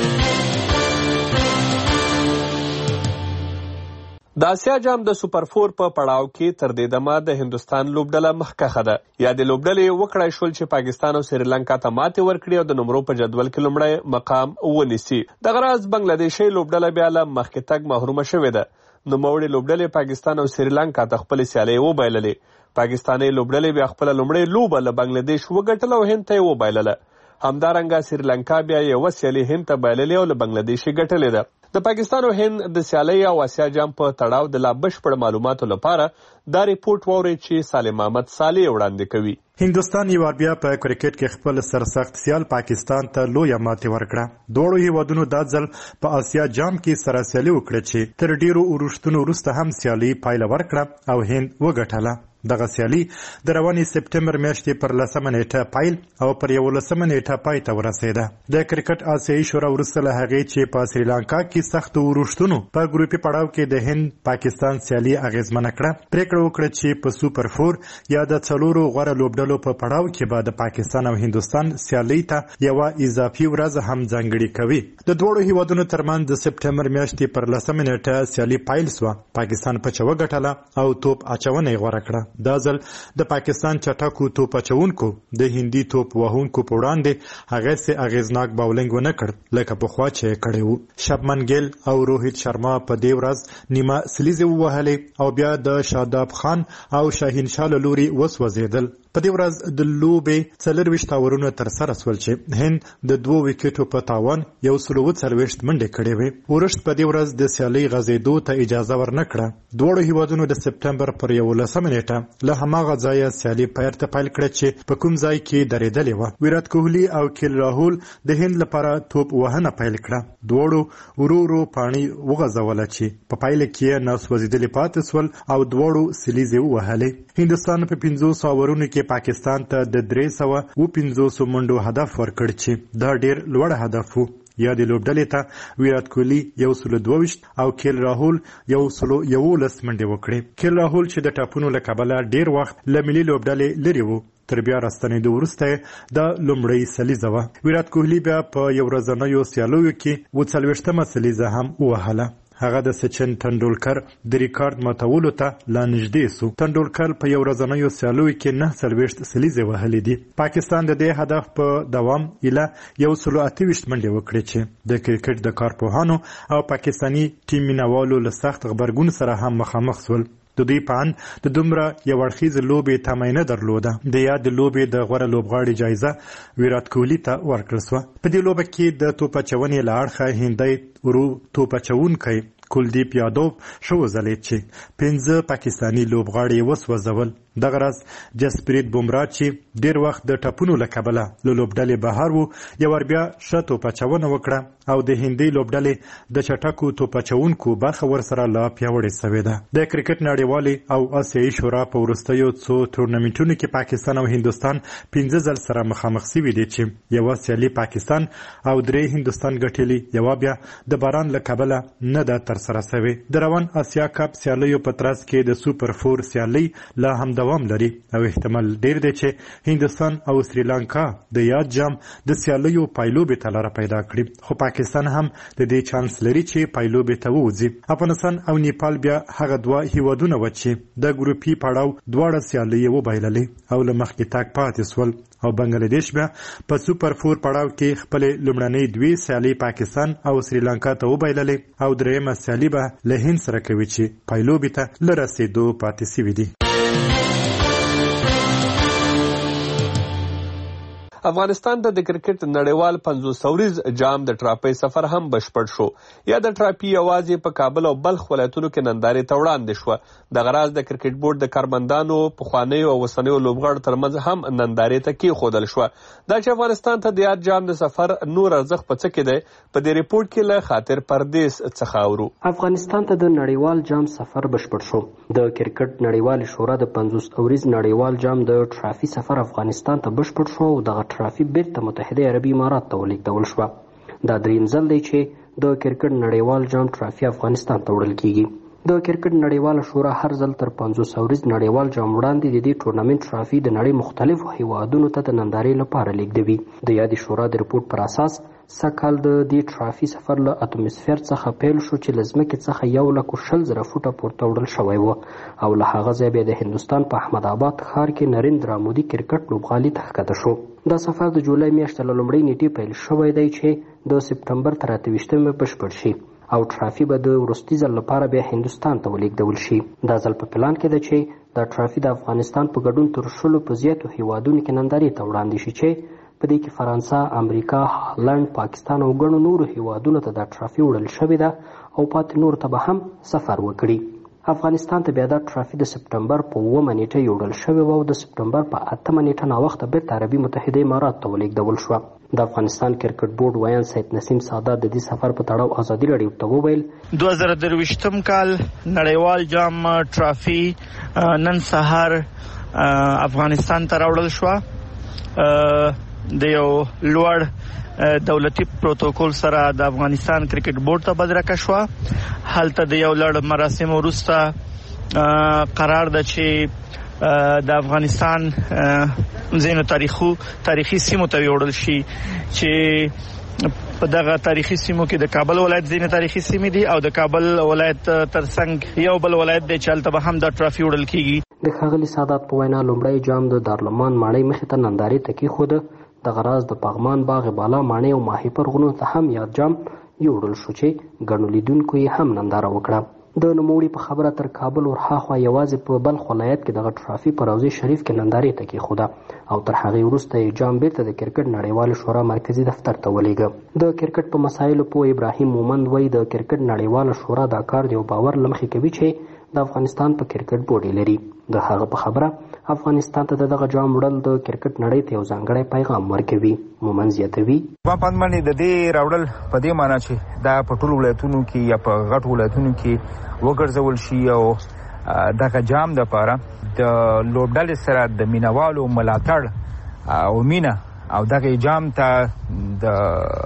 د آسیا جام د سوپر فور په پړاو کې تر دې دمه د هندوستان لوبډله مخکښه ده. یا د لوبډلې وکړای شول چې پاکستان او سریلانکا ته ماتې ورکړي او د نمرو په جدول کې لومړی مقام ونیسي. دغه راز بنګلادیشي لوبډله بیا له مخکې تګ محرومه شوې ده. نوموړې لوبډلې پاکستان او سریلانکا ته خپلې سیالۍ وبایللې. پاکستاني لوبډلې بیا خپله لومړۍ لوبه له بنګلادیش وګټله او هند ته یې وبایلله. همدارنګه سریلانکا بیا یوه سیالي هند ته بایللې او له بنګلادیش یې ګټلې ده. د پاکستان او هند د سیالۍ او آسیا جام په تړاو د لا بشپړ معلوماتو لپاره دا ریپورټ واورئ چې سالم احمد صالح وړاندې کوي. هندوستان یو وار بیا په کرکټ کې خپل سرسخت سیال پاکستان ته لویه ماتې ورکړه. دواړو هیوادونو دا ځل په آسیا جام کې سره سیالي وکړه چې تر ډیرو وروستونو وروسته هم سیالي پایله ورکړه او هند وګټله. دغه سیالي د روانې سپټمبر میاشتې پر لسمه نیټه پیل او پر یولسمه نیټه پای ته ورسېده. د کرکټ آسیایي شورا وروسته له هغې چې په سریلانکا کې سختو وروستونو په ګروپي پړاو کې د هند پاکستان سیالي اغېزمنه کړه، پرېکړه وکړه چې په سوپر فور یا د څلورو غوره لوبډلو په پړاو کې به د پاکستان او هندوستان سیالۍ ته یوه اضافي ورځ هم ځانګړې کوي. د دواړو هیوادونو ترمنځ د سپټمبر میاشتې پر لسمه نیټه سیالي پیل سوه. پاکستان پچه وګټله او توپ اچونه یې غوره کړه. دا ځل د پاکستان چټکو توپ اچونکو د هندي توپ وهونکو په وړاندې هغسې اغېزناک باولینګ ونه کړ لکه پخوا چې یې کړی وو. شبمن ګیل او روهیت شرما په دې ورځ نیمه سلیزې ووهلې او بیا د شاداب خان او شاهین شاه له لوري وسوځېدل. په دې ورځ د لوبې څلرویشت اوورونه ترسره شول چې هند د دوو ویکټو په تاوان یو سل اووه څلوېښت منډې کړې وې. ورښت په دې ورځ د سیالۍ غځېدو ته اجازه ورنه کړه. دواړو هیوادونو د سپټمبر پر یولسمه نیټه له هماغه ځایه سیالي پیر ته پیل کړه چې په کوم ځای کې درېدلې وه. ویرات کوهلي او کیل راهول د هند لپاره توپ وهنه پیل کړه. دواړو ورو ورو پاڼۍ وغځوله چې په پایله کې یې ناسوځېدلې پاتې سول او دواړو سلیزې ووهلې. هندوستان په پنځوسو اورونو کې پاکستان ته د درې سوه اوه پنځوسو منډو هدف ورکړ چې دا ډېر لوړ هدف و. یا د لوبډلې ته ویرات کوهلي یو سل دوه او کیل راهول یو سل یولس منډې وکړې. کیل راهول چې د ټاپونو له کبله ډیر وخت له ملي لوبډلې لرې و تر بیا راستنېدو وروسته د لومړۍ سلیزه وه. ویرات کوهلي بیا په یو ورځنیو سیالیو کې اووه څلوېښتمه سلیزه هم ووهله. هغه د سچن تندولکر د ریکارډ ماتولو ته لا نږدې سو. تندولکر په یو ورځنیو سیالیو کې نه څلوېښت سلیزې وهلې دي. پاکستان د دې هدف په دوام ایله یو سل اته ویشت منډې وکړې چې د کرکټ د کارپوهانو او پاکستاني ټیم مینوالو له سخت غبرګون سره هم مخامخ سول. د دوی په اند د دومره یو اړخیزې لوبې تمه نه درلوده. د یاد لوبې د غوره لوبغاړي جایزه ویرات کوهلي ته ورکړل سوه. په دې لوبه کې د توپ اچونې له اړخه هندی ورو توپ اچونکی کلدیپ یادوف شو ځلید چې پنځه پاکستاني لوبغاړي وسوځول. دغه راز جسپریت بومرا چې ډیر وخت د ټاپونو له کبله له لوبډلې بهر و یو ور بیا ښه توپ اچونه وکړه او د هندي لوبډلې د چټکو توپ اچونکو برخه ورسره لا پیاوړې سوې ده. د کرکټ نړیوالې او آسیایي شورا په وروستیو څو تورنمنټونو کې پاکستان او هندوستان پنځه ځل سره مخامخ سوي دي چې یوه سیالي پاکستان او درې هندوستان ګټلي، یوه بیا د باران له کبله نه ده ترسره سوې. د روان اسیا کپ سیالیو په ترڅ کې د سوپر فور سیالۍ لا هم دوام لري او احتمال ډیر دی چې هندوستان او سریلانکا د یاد جام د سیالیو پایلوبې ته لاره پیدا کړي. خو پاکستان هم د دې چانس لري چې پایلوبې ته ووځي. افغانستان او نیپال بیا هغه دوه هیوادونه و چې د ګروپي پړاو دواړه سیالۍ وبایللې او له مخکې تګ پاتې سول او بنگلادیش بیا په سوپر فور پړاو کې خپل لومړنۍ دوی سیالۍ پاکستان او سریلانکا ته وبایللې او درېیمه سیالي به له هند سره کوي چې پایلوبې ته له رسېدو پاتې سوي دي. افغانستان ته د کرکټ نړیوال پنځوس اوریز جام د ټرافي سفر هم بشپړ شو. یا د ټرافي یوازې په کابل او بلخ ولایتونو کې نندارې ته وړاندې شوه. دغه راز د کرکټ بورډ د کارمندانو پخوانیو او اوسنیو لوبغاړو ترمنځ هم نندارې ته کېښودل شوه. دا چې افغانستان ته د یاد جام د سفر نور ارزښت په څه کې دی، په دې ریپورټ کې له خاطر پردیس څخه اورو. افغانستان ته د نړیوال جام سفر بشپړ شو. د کرکټ نړیوال شورا د پنځوس اوریز نړیوال جام د ټرافي سفر افغانستان ته بشپړ شو او دغه ټرافي بیرته متحده عربي امارات ته ولیږدول شوه. دا دریم ځل دی چې د کرکټ نړیوال جام ټرافي افغانستان ته وړل کیږي. د کرکټ نړیواله شورا هر ځل تر پنځوس اوریز نړیوال جام وړاندې د دې ټورنمنټ ټرافي د نړۍ مختلفو هیوادونو ته د نندارې لپاره لیږدوي. د یادې شورا د ریپورټ پر اساس سږکال د دې ټرافي سفر له اتموسفیر څخه پیل شو چې له ځمکې څخه یو لک شل زره فوټه پورته وړل شوی و او له هغه ځایه بیا د هندوستان په احمد آباد ښار کې نریندرا مودي کرکټ لوبغالي ته ښکته شو. دا سفر د جولای میاشتې له لومړۍ نیټې پیل شوی دی چې د سپټمبر تر اته ویشتمې بشپړ شي او ټرافي به د وروستي ځل لپاره بیا هندوستان ته ولیږدول شي. دا ځل په پلان کې ده چې دا ټرافي د افغانستان په ګډون تر شلو په زیاتو هیوادونو کې نندارې ته وړاندې شي چې په دې کې فرانسه، امریکا، هالند، پاکستان او ګڼو نورو هیوادونو ته دا ټرافي وړل شوې ده او پاتې نور ته به هم سفر وکړي. افغانستان ته بیا دا ټرافي د سپټمبر په اوومه نیټه یوړل شوې وه او د سپټمبر په اتمه نیټه ناوخته بیرته عربي متحده امارات ته ولېږدول شوه. د افغانستان کرکټ بورډ ویان سید نسیم سادات د دې سفر په تړاو ازادي راډیو ته وویل دوه زره درویشتم کال نړیوال جام ټرافي نن سهار افغانستان ته راوړل شوه. د یو لوړ دولتي پروتوکول سره د افغانستان کرکټ بورډ ته بدرګه شوه. هلته د یو لړ مراسم وروسته قرار ده چې د افغانستان ځینو تاریخو تاریخي سیمو ته وړل شي چې په دغه تاریخي سیمو کې د کابل ولایت ځینې تاریخي سیمې دي او د کابل ولایت ترڅنګ یو بل ولایت دی چې هلته به هم دا ټرافي وړل کیږي. د ښاغلي سادات په وینا لومړی جام د دارالمان ماڼۍ مخې ته نندارې ته کېښوده. دغه راز د پغمان باغ بالا ماڼۍ او ماهیپر غرونو ته هم یاد جام یوړل شو چې ګڼو لیدونکو یې هم ننداره وکړه. د نوموړي په خبره تر کابل ورهاخوا یوازې په بلخ ولایت کې دغه ټرافي په روضې شریف کې نندارې ته کېښوده او تر هغې وروسته یې جام بیرته د کرکټ نړیوالې شورا مرکزي دفتر ته ولېږه. د کرکټ په مسایلو پوه ابراهیم مومند وایي د کرکټ نړیواله شورا دا کار د یو باور له مخې کوي چې د افغانستان په کرکټ بورډ لري. د هغه په خبره افغانستان ته دغه جام وړل د کرکټ نړۍ ته یو ځانګړی پیغام ورکوي. مومند زیاتوي ما پاند باندې د دې راوړل په دې معنی چې دا په ټولو ولایتونو کې یا په غټو ولایتونو کې وګرځول شي او دغه جام دپاره د لوبډلې سره د مینوالو ملاتړ او مینه او دغه جام ته د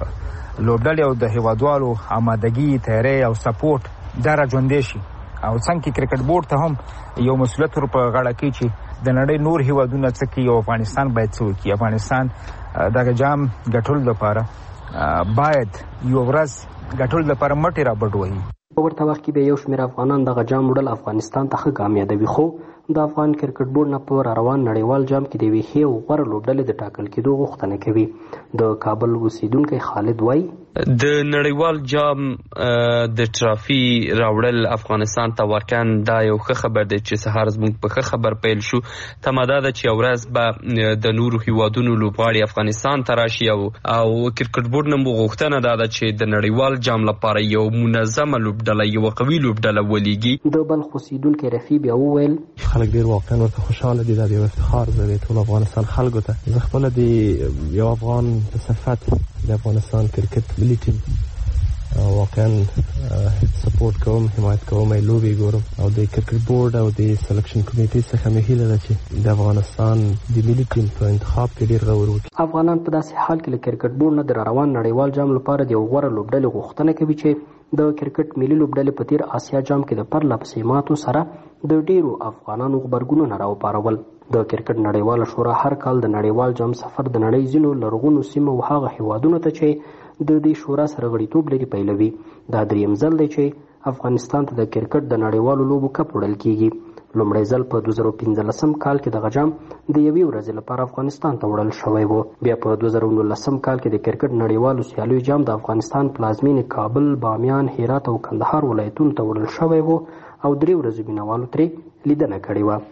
لوبډلې او د هیوادوالو آمادګي تیاری او سپورټ دا را ژوندی شي او څنګه کرکټ بورډ ته هم یو مسؤلیت ور په غاړه کې چې د نړۍ نور هیوادونه څه کوي او افغانستان باید څه وکړي. افغانستان دغه جام ګټلو لپاره باید یو ورځ ګټلو لپاره مټې را بډ وهي. په ورته وخت کې به یو شمېر افغانان دغه جام وړل افغانستان ته ښه کامیابوي، خو د افغان کرکټ بورډ نه په را روان نړیوال جام کې د یوې ښې او غوره لوبډلې د ټاکل کېدو غوښتنه کوي. د کابل اوسیدونکی خالد وایي د نړیوال جام د ټرافي راوړل افغانستان ته واقعا دا یو ښه خبر دی چې سهار زموږ په ښه خبر پیل شو. تماده ده چې یو ورځ به د نورو هیوادونو لوبغاړي افغانستان ته راشي او او کرکټ بورډ نه مو غوښتنه دا ده چې د نړیوال جام لپاره یو منظمه لوبډله یو قوي لوبډله ولیږي. د بلخ اوسیدونکی رفیع بیا وویل خلک ډېر واقعا ورته خوشحاله دي. دا د یو افتخار دی ټول افغانستان خلکو ته. زه خپله د یو افغان په صفت د افغانستان کرکټ ملي ټیم واقعا سپورټ کوم، حمایت کوم، لوبې ګورم او د کرکټ بورډ او د سلیکشن کمیټې څخه مې هیله ده چې د افغانستان د ملي ټیم په انتخاب کې ډېر غور وکړي. افغانان په داسې حال کې له کرکټ بورډ نه د روان نړیوال جام لپاره د یو غوره لوبډلې غوښتنه کوي چې د کرکټ ملي لوبډلې په تیر آسیا جام کې د پرله پسې ماتو سره د ډیرو افغانانو غبرګونونه راوپارول. د کرکټ نړیواله شورا هر کال د نړیوال جام سفر د نړۍ ځینو لرغونو سیمو او هغه هیوادونو ته چې د دې شورا سره غړیتوب لري پیلوي. دا دریم ځل دی چې افغانستان ته د کرکټ د نړیوالو لوبو کپ وړل کیږي. لومړی ځل په دوه زره پنځلسم کال کې دغه جام د یوې ورځې لپاره افغانستان ته وړل شوی و. بیا په دوه زره نولسم کال کې د کرکټ نړیوالو سیالیو جام د افغانستان پلازمینې کابل، بامیان، هرات او کندهار ولایتونو ته وړل شوی و او درې ورځې مینوالو ترې لیدنه کړې وه.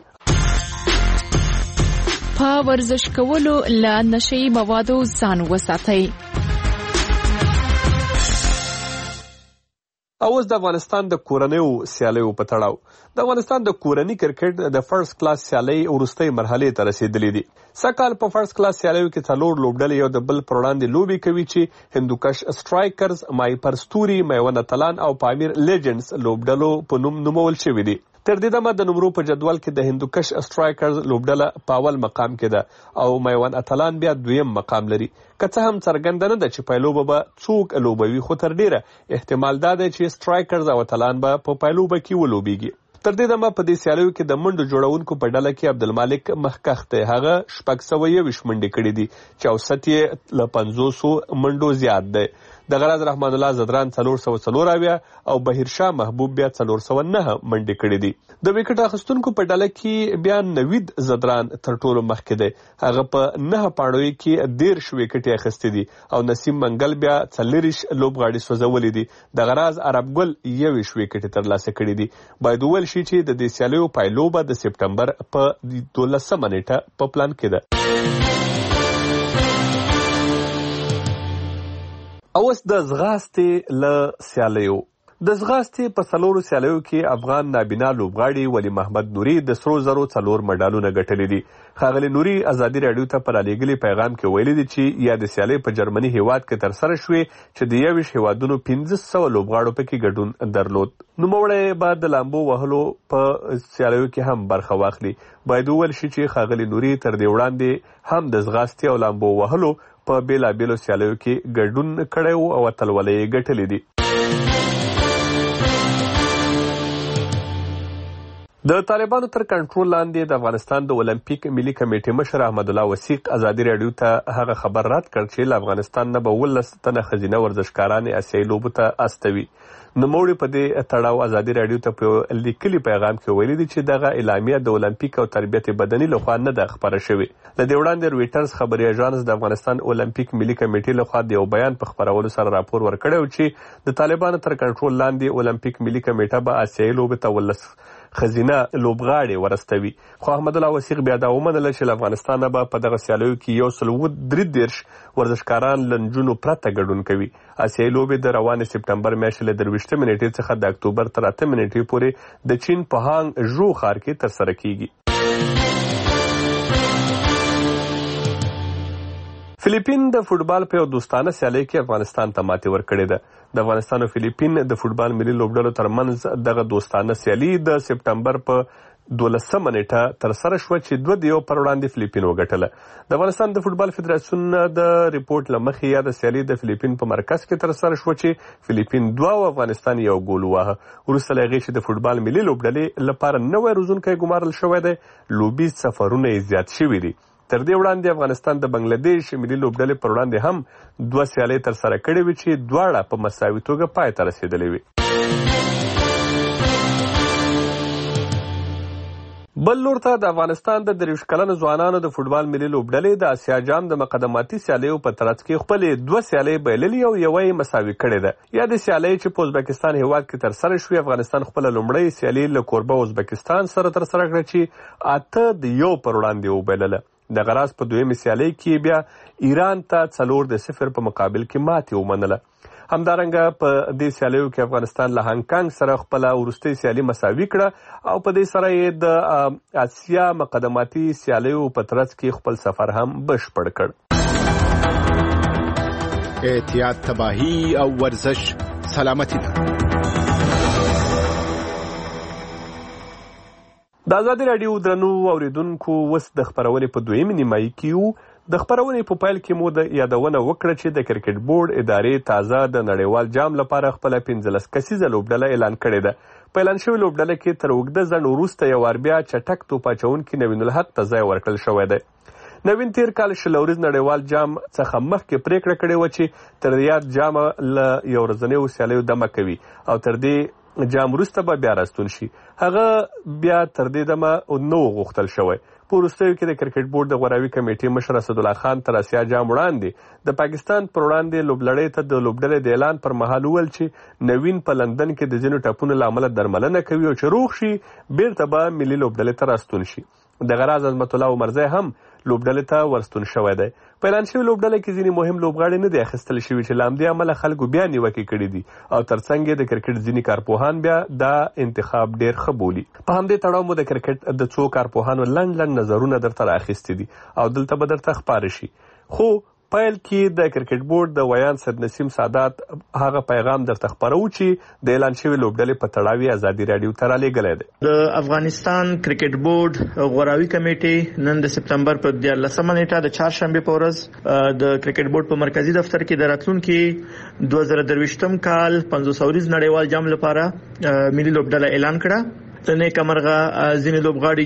په ورزش کولو له نشه‌یي موادو ځان وساتئ. اوس د افغانستان د کورنیو سیالیو په تړاو د افغانستان د کورني کرکټ د فرست کلاس سیالۍ وروستۍ مرحلې ته رسیدلې دي. سږ کال په فرست کلاس سیالیو کې څلور لوبډلې یو د بل پر وړاندې لوبې کوي چې هندوکش سټرایکرز، مایپر ستوري، میوند اتلان او پامیر لیجنډز لوبډلو په نوم نومول شوي دي. تر دې دمه د نمرو په جدول کې د هندوکش سټرایکرز لوبډله په اول مقام کې ده او میوند اتلان بیا دویم مقام لري. که څه هم څرګنده نه ده چې پایلوبه به څوک لوبوي، خو تر ډیره احتمال دا دی چې سټرایکرز او اتلان به په پایلوبه کې ولوبیږي. تر دې دمه په دې سیالیو کې د منډو جوړونکو په ډله کې عبدالمالک مخکښ دی. هغه شپږ سوه یویشت منډې کړې دي چې اوسط یې له پنځوسو منډو زیات دی. د غراز رحمان الله زدران څلور سوه څلور اویا او بهیرشاه محبوب بیا څلور سوه نهه منډې کړې دي. د وکټ اخیستونکو په ډله کې بیا نوید زدران تر ټولو مخکې دی. هغه په نهه پاڼو کې دېرش وکټې اخیستې دي او نسیم منګل بیا څلېرویشت لوبغاړي سوځولي دي. د غراز عرب ګل یویشت وکټې ترلاسه کړي دي. باید وویل شي چې د دې سیالیو پایلوبه د سپټمبر په دولسمه نیټه په پلان کې ده. اوس د ځغاستې له سیالیو د ځغاستې په څلورو سیالیو کې افغان نابینا لوبغاړي ولی محمد نوري د سرو زرو څلور مډالونه ګټلي دي. ښاغلي نوري ازادي راډیو ته په رالېږلي پیغام کې ویلي دي چې یا د سیالۍ په جرمني هیواد کې ترسره شوې چې د یویشت هیوادونو پنځه سوه لوبغاړو پکې ګډون درلود. نوموړی به د لامبو وهلو په سیالیو کې هم برخه واخلي. باید وویل شي چې ښاغلي نوري تر دې وړاندې هم د ځغاستې او لامبو وهلو په بېلابېلو سیالیو کې ګډون کړی و او اتلولۍ یې ګټلې دي. د طالبانو تر کنټرول لاندې د افغانستان د اولمپیک ملي کمیټې مشر احمد الله وثیق ازادي راډیو ته هغه خبر رد کړ چې له افغانستان نه به اوولس تنه ښځینه ورزشکارانې اسیایي لوبو ته استوي. نوموړي په دې تړاو ازادي راډیو ته په لیکلي پیغام کې ویلي دي چې دغه اعلامیه د اولمپیک او تربیت بدني لخوا نه ده خپره شوې. له دې وړاندې رویټرز خبري اژانس د افغانستان اولمپیک ملي کمیټې لخوا د یو بیان په خپرولو سره راپور ورکړی و چې د طالبانو تر کنټرول لاندې اولمپیک ملي کمیټه به اسیایي لوبې ته ولس ښځینه لوبغاړي ورستوي. خو احمد الله وثیق بیا دا ومنله چې له افغانستانه به په دغه سیالیو کې یو سل اووه درې دېرش ورزشکاران له نجونو پرته ګډون کوي. اسیایي لوبې د روانې سپټمبر میاشتې له درویشتمې نیټې څخه د اکتوبر تر اتمې نیټې پورې د چین په هانګ ژو ښار کې ترسره کیږي. فلیپین د فوټبال په یو دوستانه سیالۍ کې افغانستان ته ماتې ورکړې ده. د افغانستان او فلیپین د فوټبال ملي لوبډلو ترمنځ دغه دوستانه سیالي د سپټمبر په دولسمه نیټه ترسره شوه چې دوه د یو پر وړاندې فلیپین وګټله. د افغانستان د فوټبال فدراسیون د ریپورټ له مخې یاده سیالي د فلیپین په مرکز کې ترسره شوه چې فلیپین دوه او افغانستان یو ګول وواهه. وروسته له هغې چې د فوټبال ملي لوبډلې لپاره نوی روزونکی ګمارل شوی دی، لوبي سفرونه یې زیات شوي دي. تر دې وړاندې افغانستان د بنگلادیش ملي لوبډلې پر وړاندې هم دوه سیالۍ ترسره کړې وې چې دواړه په مساوي توګه پای ته رسېدلې وې. بل لور ته د افغانستان د درویشت کلنو ځوانانو د فوټبال ملي لوبډلې د اسیا جام د مقدماتي سیالیو په ترڅ کې خپلې دوه سیالۍ بایللې او یوه یې مساوي کړې ده. یا د سیالۍ چې په ازبکستان هیواد کې ترسره شوې، افغانستان خپله لومړۍ سیالي له کوربه ازبکستان سره ترسره کړه چې اته د یو پر وړاندې وبایلله. د غراز په دویمې سیالۍ کې بیا ایران ته څلور د صفر په مقابل کې ماتې ومنله. همدارنګه په دې سیالیو کې افغانستان له هانګ کانګ سره خپله وروستۍ سیالي مساوي کړه او په دې سره یې د اسیا مقدماتي سیالیو په ترڅ کې خپل سفر هم بشپړ کړ. احتیاط، تباهي او ورزش سلامتی ده. د ازادي راډیو درنو اوریدونکو، اوس د خپرونې په دویمې نیمایي کې یو. د خپرونې په پیل کې مو د یادونه وکړه چې د کرکټ بورډ ادارې تازه د نړیوال جام لپاره خپله پنځلس کسیزه لوبډله اعلان کړې ده. په اعلان شوې لوبډله کې تر اوږده ځنډ وروسته یو وار بیا چټک توپ اچوونکي نوین الحق ته ځای ورکړل شوی دی. نوین تیر کال شل ورځ نړیوال جام څخه مخکې پریکړه کړې وه چې تر یاد جام له یو ورځنیو سیالیو دمه کوي او تر دې جام وروسته به بیا راستون شي. هغه بیا تر دې دمه نه و غوښتل شوی. په وروستیو کې د کرکټ بورډ د غوراوي کمیټې مشر اسدالله خان تر اسیا جام وړاندې د پاکستان پر وړاندې لوبلړۍ ته د لوبډلې د اعلان پر مهال وویل چې نوین په لندن کې د ځینو ټپونو له امله درملنه کوي او چې روغ شي بیرته به ملي لوبډلې ته راستون شي. د غراز عظمت الله عمرزی هم لوبډلې ته ورستون شوی دی. په اعلان شوي لوبډلې کې ځینې مهم لوبغاړي نه دي اخیستل شوي چې له همدې امله خلکو بیا نیوکې کړي دي او ترڅنګ یې د کرکټ ځینې کارپوهان بیا دا انتخاب ډېر ښه بولي. په همدې تړاو مو د کرکټ د څو کارپوهانو لنډ لنډ نظرونه درته رااخیستي دي او دلته به درته ښکاره شي. خو پیل کې د کرکټ بورډ د ویان سید نسیم سادات هغه پیغام درته خپرو چې د اعلان شوي لوبډلې په تړاو یې ازادي راډیو ته رالیږلی دی. د افغانستان کرکټ بورډ غوراوي کمیټې نن د سپتمبر په دیارلسمه نیټه د چهارشنبې په ورځ د کرکټ بورډ په مرکزی دفتر کې د راتلونکي دوه زره درویشتم کال پنځوس اوريز نړیوال جام لپاره ملي لوبډله اعلان کړه. د نیک مرغه ځینې لوبغاړي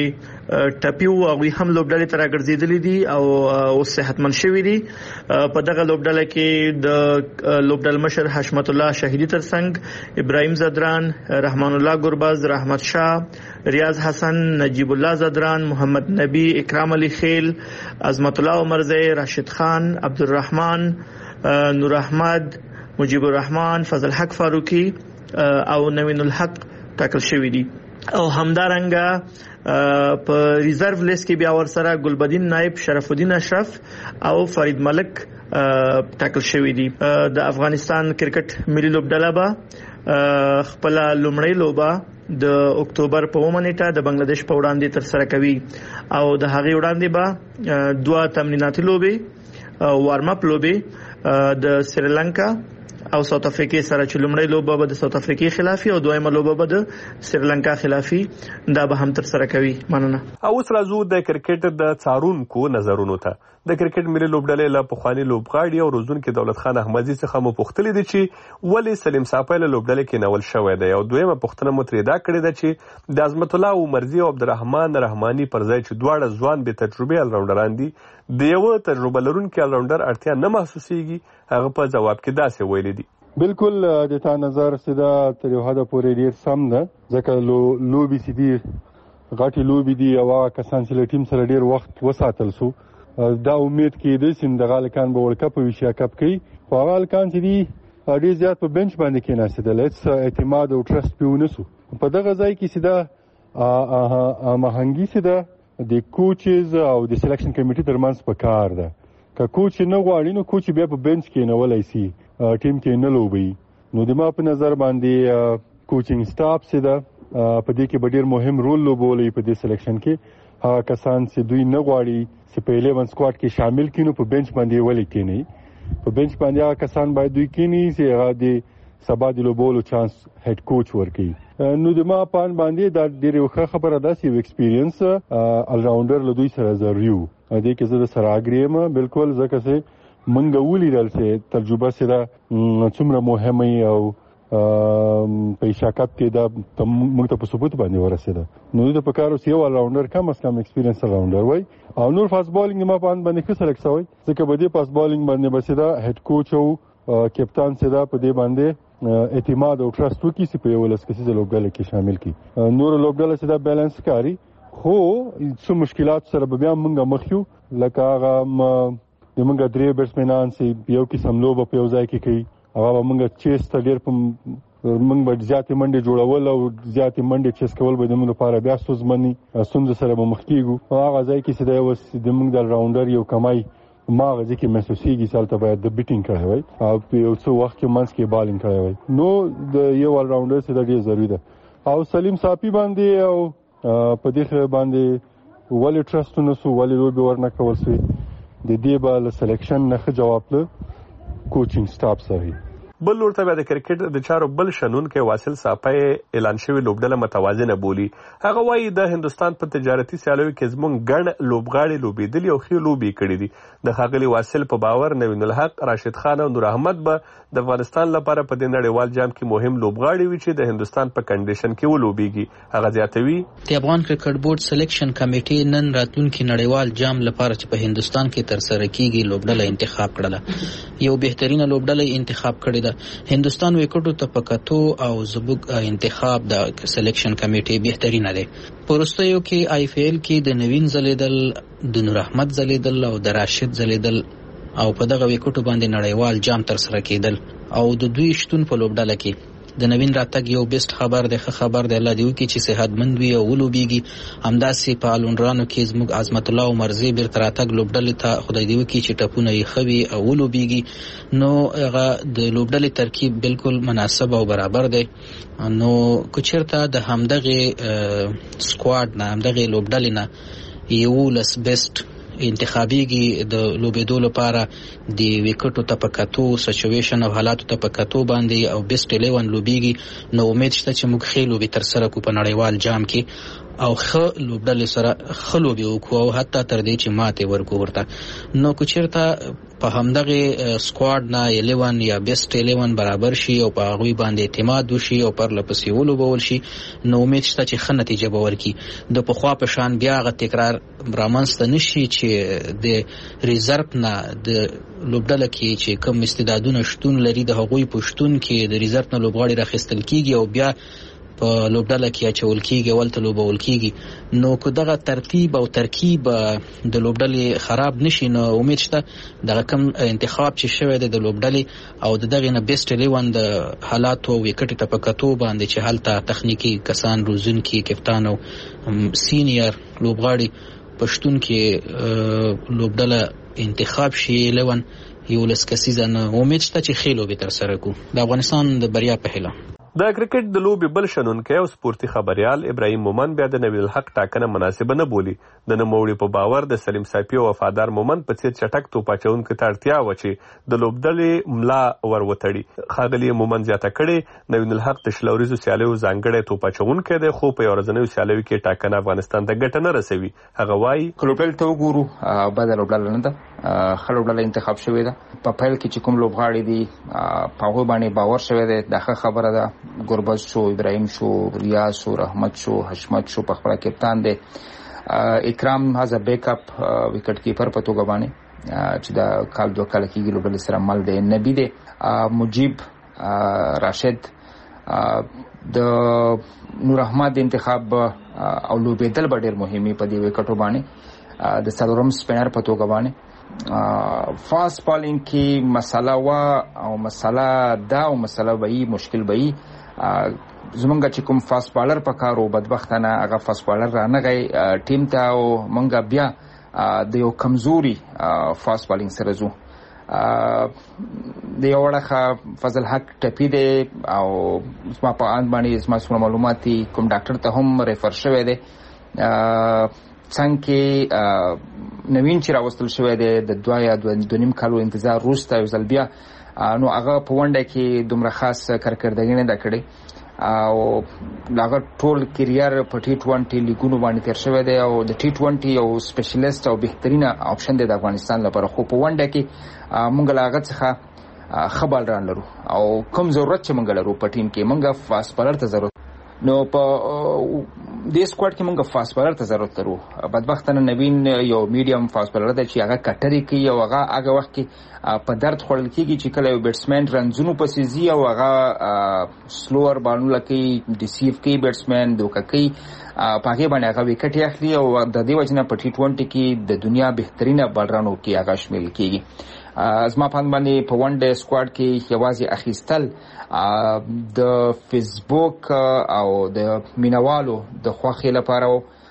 چې ټپي وو هغوی هم لوبډلې ته راګرځېدلي دي او اوس صحتمند شوي دي. په دغه لوبډله کې د لوبډل مشر حشمت الله شهیدي ترڅنګ ابراهیم زدران، رحمان الله ګربز، رحمت شاه، ریاض حسن، نجیب الله زدران، محمد نبی، اکرام علي خیل، عظمت الله عمرزی، راشد خان، عبدالرحمن، نور احمد، مجیب الرحمن، فضل حق فاروقي او نوین الحق ټاکل شوی دي. او همدارنګه په ریزرو لیست کې بیا ورسره ګلبدین نائب، شرف الدین اشرف او فرید ملک ټاکل شوی دي. د افغانستان کرکټ ملي لوبډله به خپل لومړی لوبه د اکتوبر په اومه نیټه د بنگلاديش په وړاندې ترسره کوي او د هغې وړاندې به دوه تمریناتي لوبې وارم اپ لوبې د سریلانکا او ساوث افریقا سره چې لومړی لوبه به د ساوث افریقا خلافي او دویمه لوبه به د سریلانکا خلافي دا به هم تر سره کوي. مننه. او اوس راځو د کرکټ د څارونکو نظرونو ته. د کرکټ ملي لوبډلې له پخواني لوبغاړي او روزونکي دولت خان احمدي څخه مو پوښتلي دي چې ولې سلیم صافی له لوبډلې کې نول شوی دی او دویمه پوښتنه مو ترې دا کړې ده چې د عظمت الله عمرزي او عبدالرحمن رحماني پر ځای چې دواړه ځوان بې تجربې الراونډران دي د یوه تجربه لرونکي الراونډر اړتیا نه محسوسیږي. هغه په ځواب کې داسې ویلي دي: بالکل د تا نظر سیده تر یو حده پورې ډیر سم ده، ځکه لوبي سي دي غټي لوبي دي او کسان چې له ټیم سره ډیر وخت وساتل سو. دا امید کېدی چې دغه هلکان به ورلډ کپ او ایشیا کپ کوي، خو هغه هلکان چې دي ډېر زیات په بنچ باندې کېناستېدل، هېڅ اعتماد او ټرسټ پرې ونه سو. په دغه ځای کې سیده هماهنګي سیده د کوچز او د سلیکشن کمیټې ترمنځ په کار ده. که کوچ نه غواړي نو کوچ بیا په بنچ کېنولی سي، ټیم کې نه لوبوي. نو د ما په نظر باندې کوچینګ سټاف سیده په دې کې به ډېر مهم رول لوبولی په دې سلیکشن کې. هغه کسان چې دوی نه غواړي چې په الیون سکواډ کې شامل کینو په بنچ باندې ولې کینی. په بنچ باندې هغه کسان باید دوی کینی چې هغه د سبا د لوبولو چانس هډ کوچ ورکړي. نو د ما پان باندې دا ډېر ښه خبره ده چې یو ایکسپیرینس ال راونډر له دوی سره ضروري وو. دې کې زه د سره اګریم بالکل ځکه چې منګه ولیدل چې تجربه سره څومره مهمه او په شاکت کې دا موږ ته په ثبوت باندې ورسېده. نو د پکارو سی ال راونډر کم اس کم ایکسپیرینس راونډر وای او نور فاست بالینګ ما پان باندې ښه سلیکټ شوی ځکه په دې فاست بالینګ باندې بسیدا هډ کوچ او کپتان سره په دې باندې اعتماد او ټرست وکړي چې په یو لس کسیزه لوبډله کې شامل کړي. نور لوبډله سره بیلانس کاری خو څه مشکلات سره بیا موږ مخ یو لکه هغه د موږ درې بیټسمنان چې یو قسم لوب په یو ځای کې کوي هغه موږ چیس ته ډېر په موږ به زیاتې منډې جوړول او زیاتې منډې چیس کول به د موږ لپاره بیا ستونزمنې ستونزو سره به مخ کېږو. هغه ځای کې چې دی اوس د موږ د راونډر یو کمای ما غږی کې محسوسيږي چې البته باید د بیټینګ کړی وای او په یو څو وخت کې منځ کې بالینګ کړی وای. نو د یو ال راونډر څخه ډېر ضروری ده. او سلیم صافي باندې او په دې باندې ولې ټرست نو سو ولې لوبي ورنه کول سي د دې بل سلیکشن نه جواب له کوچینګ سټاف سره. بل ورته بیا د کرکټ د چارو بل شنون کې واصل صافی اعلان شوی لوبډله متوازنه بولی. هغه وایي د هندستان په تجارتي سیالیو کې زمونږ ګڼ لوبغاړي لوبېدلي او ښې لوبې کړي دي. د ښاغلي واصل په باور نوین الحق، راشد خان او نور احمد به د افغانستان لپاره په دې نړیوال جام کې مهم لوبغاړي وي چې د هندستان په کنډیشن کې ولوبېږي. هغه زیاتوي د افغان کرکټ بورډ سلیکشن کمیټې نن راتلونکي نړیوال جام لپاره چې په هندستان کې ترسره کیږي لوبډله انتخاب کړله. یو بهترینه لوبډله انتخاب کړې ده. هندستان وکټو ته پکاتو او زبوګ انتخاب د سلیکشن کمیټې بهترینه ده. پرستیو کې آی پی ایل کې د نوین زلیدل، د نور احمد زلیدل او د راشد زلیدل او په دغه وکټو باندې نړیوال جام تر سره کېدل او د دوی شتون په لوبډله کې د نوین راتګ یو بیسټ خبر دی. ښه خبر دی، الله دې وکړي چې صحتمند وي او ولوبېږي. همداسې په الونرانو کې زموږ عظمت الله عمرزی بیرته راتګ لوبډلې ته خدای دې وکړي چې ټپونه یې ښه وي او ولوبېږي. نو هغه د لوبډلې ترکیب بالکل مناسب او برابر دی. نو که چېرته د همدغې سکواډ نه همدغې لوبډلې نه یولس بیسټ انتخابيږي د لوبېدو لپاره د وکټو ته پکاتو سچويشن او حالاتو ته پکاتو باندې او بیسټ الیون لوبېږي. نو امید شته چې موږ ښې لوبې تر سره کو په نړیوال جام کې او ښه لوبډلې سره ښه لوبې وکړو او حتی تر دې چې ماتې ورکو ورته. نو که چېرته په همدغې سکواډ نه الیون یا بیسټ الیون برابر شي او په هغوی باندې اعتماد وشي او پرله پسې ولوبول شي نو امید شته چې ښه نتیجه به ورکړي. د پخوا په شان بیا هغه تکرار رامنځته نه شي چې د ریزرف نه د لوبډله کې چې کوم استعدادونه شتون لري د هغوی په شتون کې د ریزرف نه لوبغاړي راخیستل کېږي او بیا په لوبډله کې اچول کېږي او هلته لوبول کېږي. نو که دغه ترتیب او ترکیب د لوبډلې خراب نشي نو امید شته دغه کوم انتخاب چې شوی دی د لوبډلې او د دغې نه بیسټ الیون د حالاتو او وکټې ته په کتو باندې چې هلته تخنیکي کسان روزونکي کپتان او سینیر لوبغاړي پښتون کې لوبډله انتخاب شي الیون یولس کسیزه نه امید شته چې ښې لوبې تر سره کو د افغانستان د بریا په هیله. د کرکټ د لوبې بل شنونکی او سپورتي خبریال ابراهیم مومن بیا د نوین الحق ټاکنه مناسبه نه بولي. د نوموړي په باور د سلیم صافي او وفادار مومن په څیر چټک توپ اچوونکو ته اړتیا وه چې د لوبډلې ملا ور وتړي. ښاغلي مومن زیاته کړې نوین الحق د شلوریزو سیالیو ځانګړی توپ اچوونکی دی خو په یو ورځنیو سیالیو کې ټاکنه افغانستان ته ګټه نه رسوي. هغه وایي که لوبډلې ته وګورو بده لوبډله نه ده، ښه لوبډله انتخاب شوې ده. په پیل کې چې کوم لوبغاړي دي په هغوی باندې باور شوی دی، دا ښه خبره ده. ګربز شو، ابراهیم شو، ریاض شو، رحمت شو، حشمت شو په خپله کپتان دی. اکرام هاز بیک اپ وکټ کیپر په توګه باندې چې دا کال دوه کاله کېږي لوبډلې سره مل دی. نبی دی، مجیب، راشد، د نور احمد انتخاب او لوبېدل به ډېر مهمې په دې وکټو باندې. د څلورم سپینر په توګه باندې فاست بالینګ کې مسله وه او مسله دا او مسله به وي مشکل به وي. زمونږ چې کوم فاست بالر په کار و بدبختانه هغه فاست بالر رانغی ټیم ته او مونږ بیا د یو کمزوري فاست بالینګ سره ځو. د یو وړه فضل حق ټپي دی او زما په اند باندې زما څومره معلومات دي کوم ډاکټر ته هم ریفر شوی دی. څنګ کې نوین چې راوستل شوی دی د دوه یا دوه نیم کالو انتظار وروسته یو ځل بیا نو هغه په ونډه کې دومره خاص کارکردګي نه ده کړې او هغه ټول کیریر په ټي ټوینټي لیګونو باندې تیر شوی دی او د ټي ټوینټي یو سپیشلیست او بهترینه آپشن دی د افغانستان لپاره. خو په ونډه کې موږ له هغه څخه خبر ران لرو او کوم ضرورت چې موږ لرو په ټیم کې موږ فاست بالر ته ضرورت نو په دې سکواډ کې موږ فاست بالر ته ضرورت لرو. بدبختانه نوین یو میډیم فاست بالر دی چې هغه کټري کوي او هغه هغه وخت کې په درد خوړل کېږي چې کله یو بیټسمن رنزونو پسې ځي او هغه سلوور بالونه کوي ډیسیو کوي بیټسمن دوکه کوي په هغې باندې هغه وکټ اخلي او د دې وجې نه په ټي ټوینټي کې د دنیا بهترینه بالرانو کې هغه شمیرل کېږي. زما په اند باندې په ون ډے سکواډ کې یوازې اخیستل د فیسبوک او د مینوالو د خوښۍ لپاره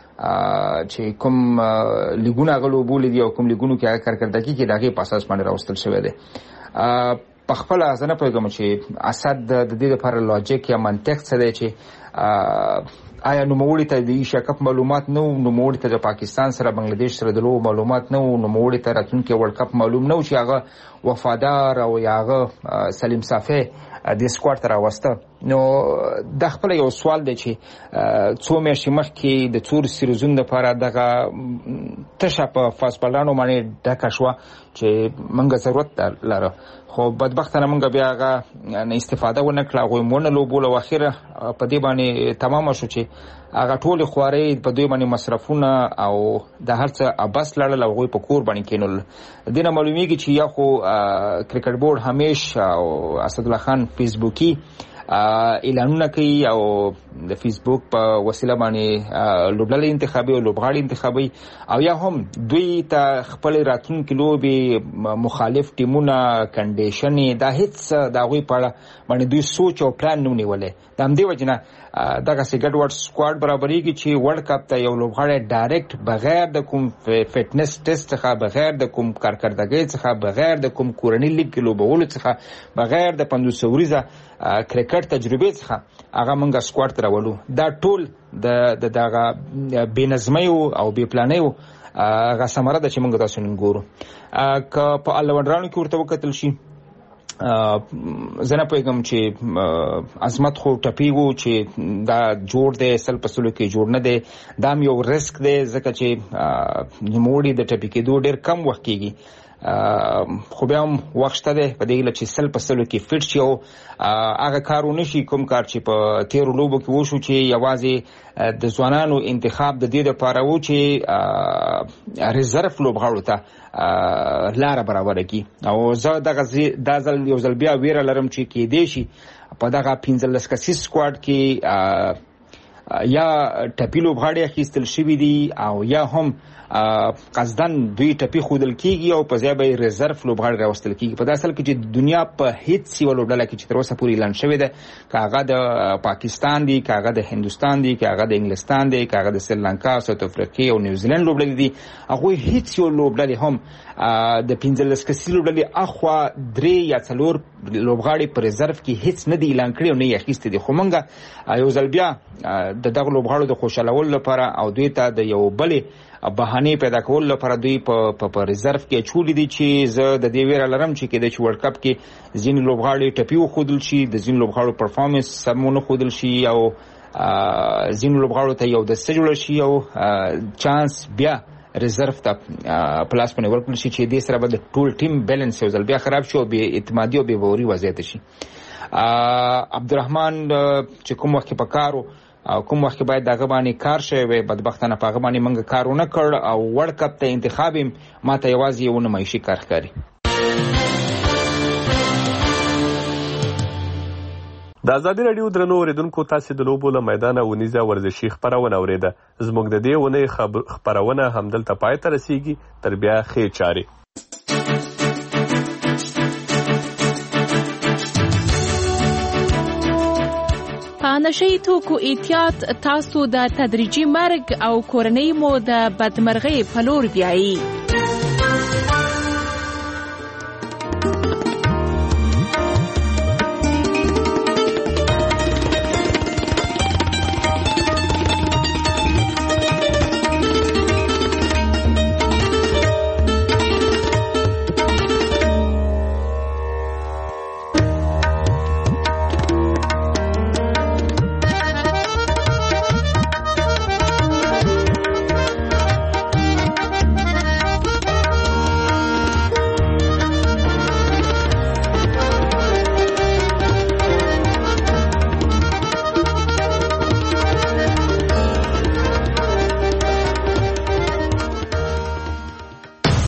چې کوم لیګونه هغه لوبولي دي او کوم لیګونو کې هغه کارکردګي کې د هغې په اساس باندې راوستل شوی دی. په خپله زه نه پوهېږم چې اسد د دې لپاره لاجیک یا منطق څه دی چې آیا نوموړي ته د ایشیا کپ معلومات نه وو، نوموړي ته د پاکستان سره بنگلادیش سره د لوبو معلومات نه وو، نوموړي ته راتلونکي ورلډ کپ معلوم نه و چې هغه وفادار او یا هغه سلیم صافی د سکواډ ته راوسته. نو دا خپله یو سوال دی چې څو میاشتې مخکې د څو سیریزونو دپاره دغه تشه په فاست بالرانو باندې ډکه شوه چې موږ ضرورت لره، خو بدبختانه موږ بیا هغه نه استفاده ونه کړه، هغوی مو ونه لوبول او اخره په دې باندې تمامه شو چې هغه ټولې خوارۍ په دوی باندې مصرفونه او د هر څه ابس لړل او هغوی په کور باندې کېنول. دې نه معلومیږي چې یا خو کرکټ بورډ همیش او اسدالله خان فیسبوکي اعلانونه کوي او د فیسبوک په وسیله باندې لوبډلې انتخابي او لوبغاړي انتخابي او یا هم دوی ته خپل راتلونکي لوبې مخالف ټیمونه کنډیشنې دا هیڅ د هغوی په اړه باندې دوی سوچ او پلان نه ونیولی. د همدې وجې نه دغسې ګډوډ سکواډ برابرېږي چې ورلډ کپ ته یو لوبغاړی ډایرکټ بغیر د کوم فټنس ټیسټ څخه، بغیر د کوم کارکردګۍ څخه، بغیر د کوم کورني لیګ کې لوبولو څخه، بغیر د پنځوس وریزه کرکټ تجربې څخه هغه موږ سکواډ ته راولو. دا ټول د دغه بې نظمیو او بې پلانیو هغه ثمره ده چې موږ تاسو نن ګورو. که په الونډرانو کې ورته وکتل شي زه نه پوهېږم چې عظمت خو ټپي و چې دا جوړ دی سل په سلو کې جوړ نه دی، دا هم یو رسک دی ځکه چې نوموړي د ټپي کېدو ډېر کم وخت کېږي، خو بیا هم وخت شته دی په دې هیله چې سل په سلو کې فټ شي او هغه کار ونه شي کوم کار چې په تېرو لوبو کې وشو چې یوازې د ځوانانو انتخاب د دې دپاره و چې ریزرف لوبغاړو ته لاره برابره کړي. او زه دغه دا ځل یو ځل بیا ویره لرم چې کېدی شي په دغه پنځلس کسیز سکواډ کې یا ټپي لوبغاړي اخیستل شوي دي او یا هم قصدن دوی ټپي ښودل کېږي او په ځای به یې ریزرف لوبغاړي راوستل کېږي. په داسې حال کې چې دنیا په هېڅ یوه لوبډله کې چې تر اوسه پورې اعلان شوې ده، که هغه د پاکستان دي، که هغه د هندوستان دي، که هغه د انګلستان دی، که هغه د سریلانکا، ساوت افریقې او نیوزیلند لوبډلې دي، هغوی هېڅ یو لوبډلې هم د پنځلس کسیزې لوبډلې اخوا درې یا څلور لوبغاړي په ریزرف کې هېڅ نه دي اعلان کړي او نه یې اخیستي دي. خو موږ یو ځل بیا د دغه لوبغاړو د خوشحالولو لپاره او دوی ته د یو بلې بهانې پیدا کولو لپاره دوی په په ریزرف کې اچولي دي چې زه د دې ویره لرم چې کېدای شي ورلډ کپ کې ځینې لوبغاړي ټپي وښودل شي، د ځینو لوبغاړو پرفارمنس سم ونه ښودل شي او ځینو لوبغاړو ته یو دسته جوړه شي او چانس بیا ریزرف ته پلاس باندې ورکړل شي چې دې سره به د ټول ټیم بیلنس یو ځل بیا خراب شي او بې اعتمادي او بې باوري وضعیت شي. عبدالرحمن چې کوم وخت کې په کارو او کوم وخت کې باید دغه باندې کار شوی وی، بدبختانه په هغه باندې موږ کار ونه کړ او ورلډ کپ ته انتخاب یې ما ته یوازې یو نمایشي کار ښکاري. د ازادي راډیو درنو اوریدونکو، تاسې د لوبو له میدانه اونیزه ورزشي خپرونه اورېده. زموږ د دې اونۍ خپرونه همدلته پای ته رسیږي. تر بیا ښې چارې. په نشهیي توکو احتیاط تاسو د تدریجي مرګ او کورنۍ مو د بدمرغۍ په لور بیایي.